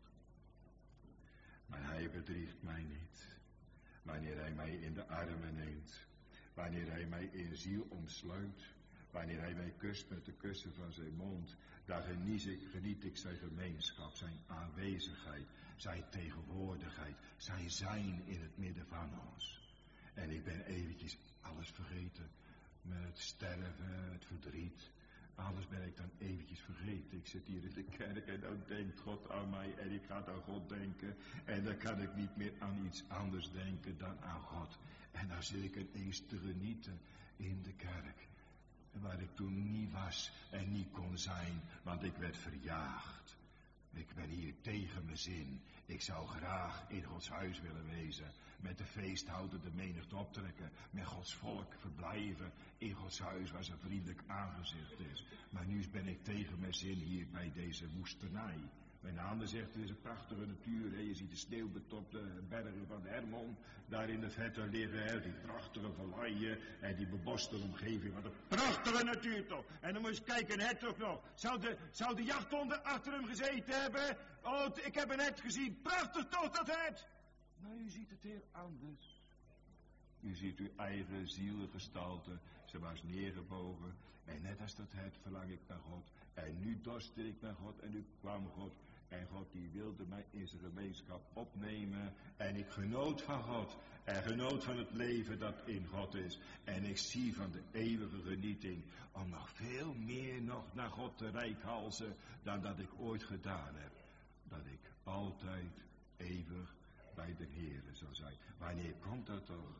Maar hij bedriegt mij niet. Wanneer hij mij in de armen neemt. Wanneer hij mij in ziel omsluit. Wanneer hij mij kust met de kussen van zijn mond. Daar geniet ik zijn gemeenschap, zijn aanwezigheid, zijn tegenwoordigheid, zijn zijn in het midden van ons. En ik ben eventjes alles vergeten. Met het sterven, het verdriet. Alles ben ik dan eventjes vergeten. Ik zit hier in de kerk en dan denkt God aan mij en ik ga aan God denken. En dan kan ik niet meer aan iets anders denken dan aan God. En dan zit ik ineens te genieten in de kerk. Waar ik toen niet was en niet kon zijn, want ik werd verjaagd. Ik ben hier tegen mijn zin. Ik zou graag in Gods huis willen wezen. Met de feesthouder de menigte optrekken. Met Gods volk verblijven in Gods huis waar zijn vriendelijk aangezicht is. Maar nu ben ik tegen mijn zin hier bij deze woestenij. Mijn ander zegt, het is een prachtige natuur. Hè? Je ziet de sneeuwbetopte bergen van Hermon daar in de verte liggen. Hè? Die prachtige valleien en die beboste omgeving. Wat een prachtige natuur toch. En dan moet je eens kijken, een hert toch nog. Zou de jachthonden achter hem gezeten hebben? Oh, ik heb een hert gezien. Prachtig toch dat hert. Maar u ziet het heel anders. U ziet uw eigen zielengestalte. Ze was neergebogen. En net als dat hert verlang ik naar God. En nu dorstte ik naar God en nu kwam God. En God die wilde mij in zijn gemeenschap opnemen. En ik genoot van God. En genoot van het leven dat in God is. En ik zie van de eeuwige genieting. Om nog veel meer nog naar God te reikhalzen. Dan dat ik ooit gedaan heb. Dat ik altijd eeuwig bij de Heere zal zijn. Wanneer komt dat toch?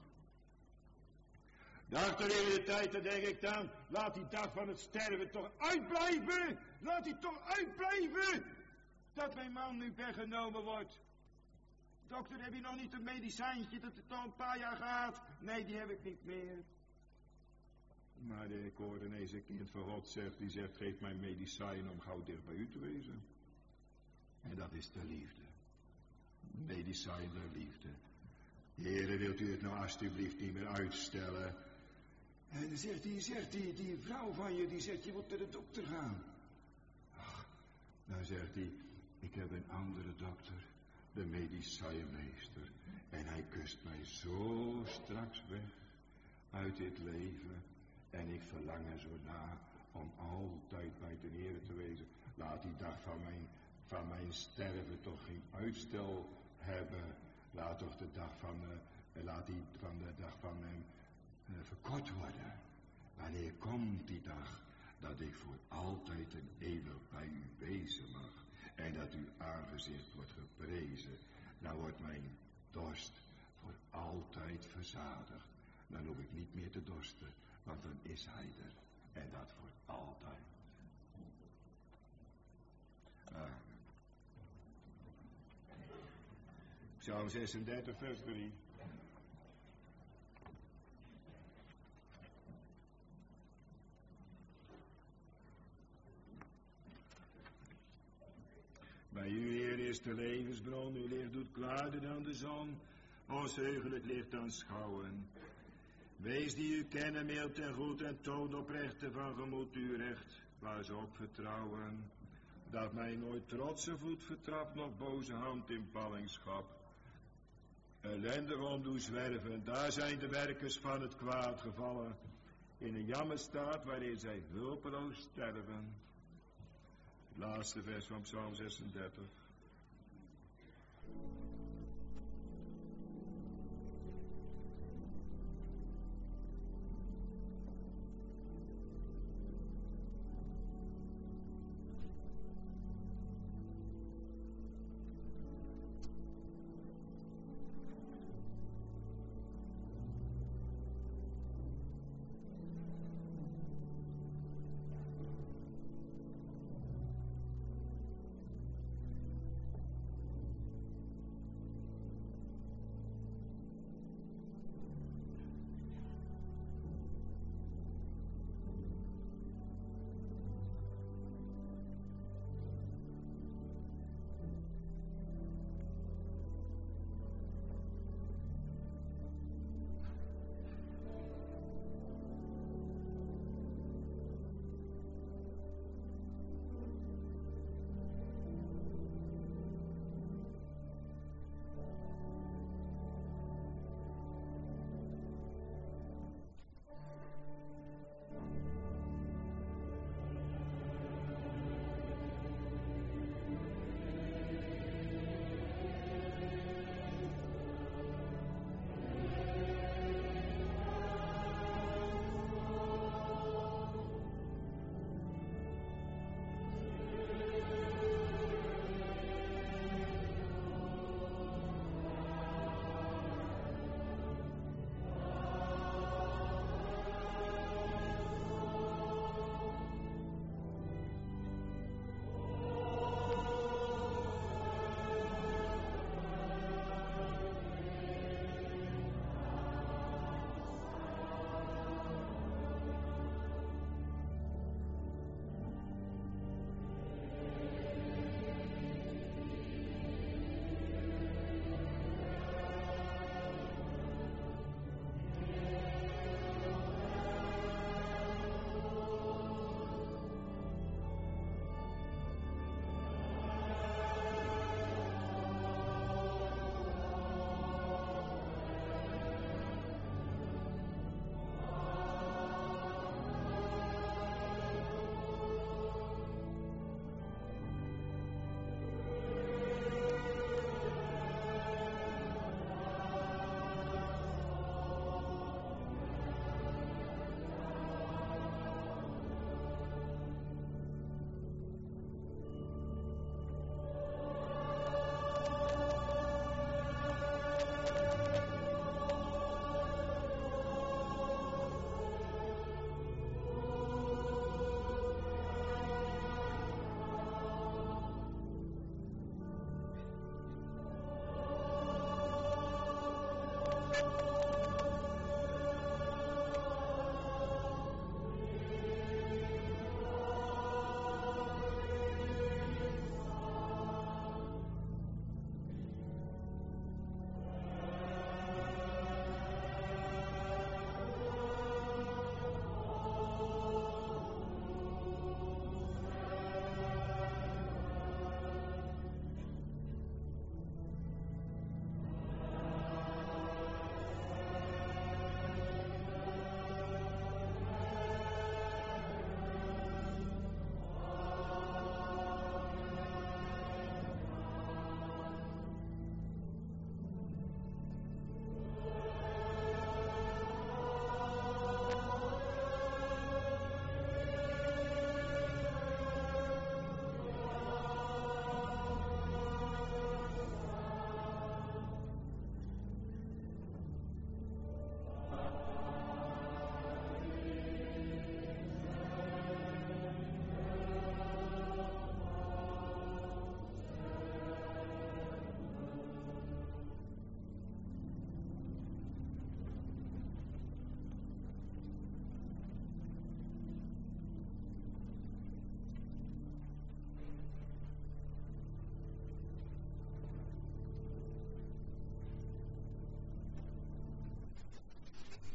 Achter in de tijd, dan denk ik dan, laat die dag van het sterven toch uitblijven. Laat die toch uitblijven. Dat mijn man nu weggenomen wordt. Dokter, heb je nog niet een medicijntje dat het al een paar jaar gaat? Nee, die heb ik niet meer. Maar ik hoorde ineens een kind van God zegt, die zegt, geef mij medicijn om gauw dicht bij u te wezen. En dat is de liefde. Medicijn der liefde. Heere, wilt u het nou alstublieft niet meer uitstellen? En dan zegt die vrouw van je, die zegt, je moet naar de dokter gaan. Ach, dan zegt hij, ik heb een andere dokter, de medicijnmeester. En hij kust mij zo straks weg uit dit leven. En ik verlang er zo na om altijd bij de Heer te wezen. Laat die dag van mijn sterven toch geen uitstel hebben. Laat toch de dag van mijn verkort worden. Wanneer komt die dag? dat ik voor altijd en eeuwig bij u wezen mag en dat uw aangezicht wordt geprezen. Dan wordt mijn dorst voor altijd verzadigd. Dan hoef ik niet meer te dorsten, want dan is hij er. En dat voor altijd. Amen. Psalm 36, vers 3. Bij u, Heer, is de levensbron, uw licht doet klaarder dan de zon, ons heugelijk licht aanschouwen. Wees die u kennen, mild en goed en toon oprechte van gemoed uw recht, waar ze op vertrouwen, dat mij nooit trotse voet vertrapt, nog boze hand in ballingschap. Ellendig om doe zwerven, daar zijn de werkers van het kwaad gevallen, in een jammerstaat waarin zij hulpeloos sterven. Het laatste vers van Psalm 36.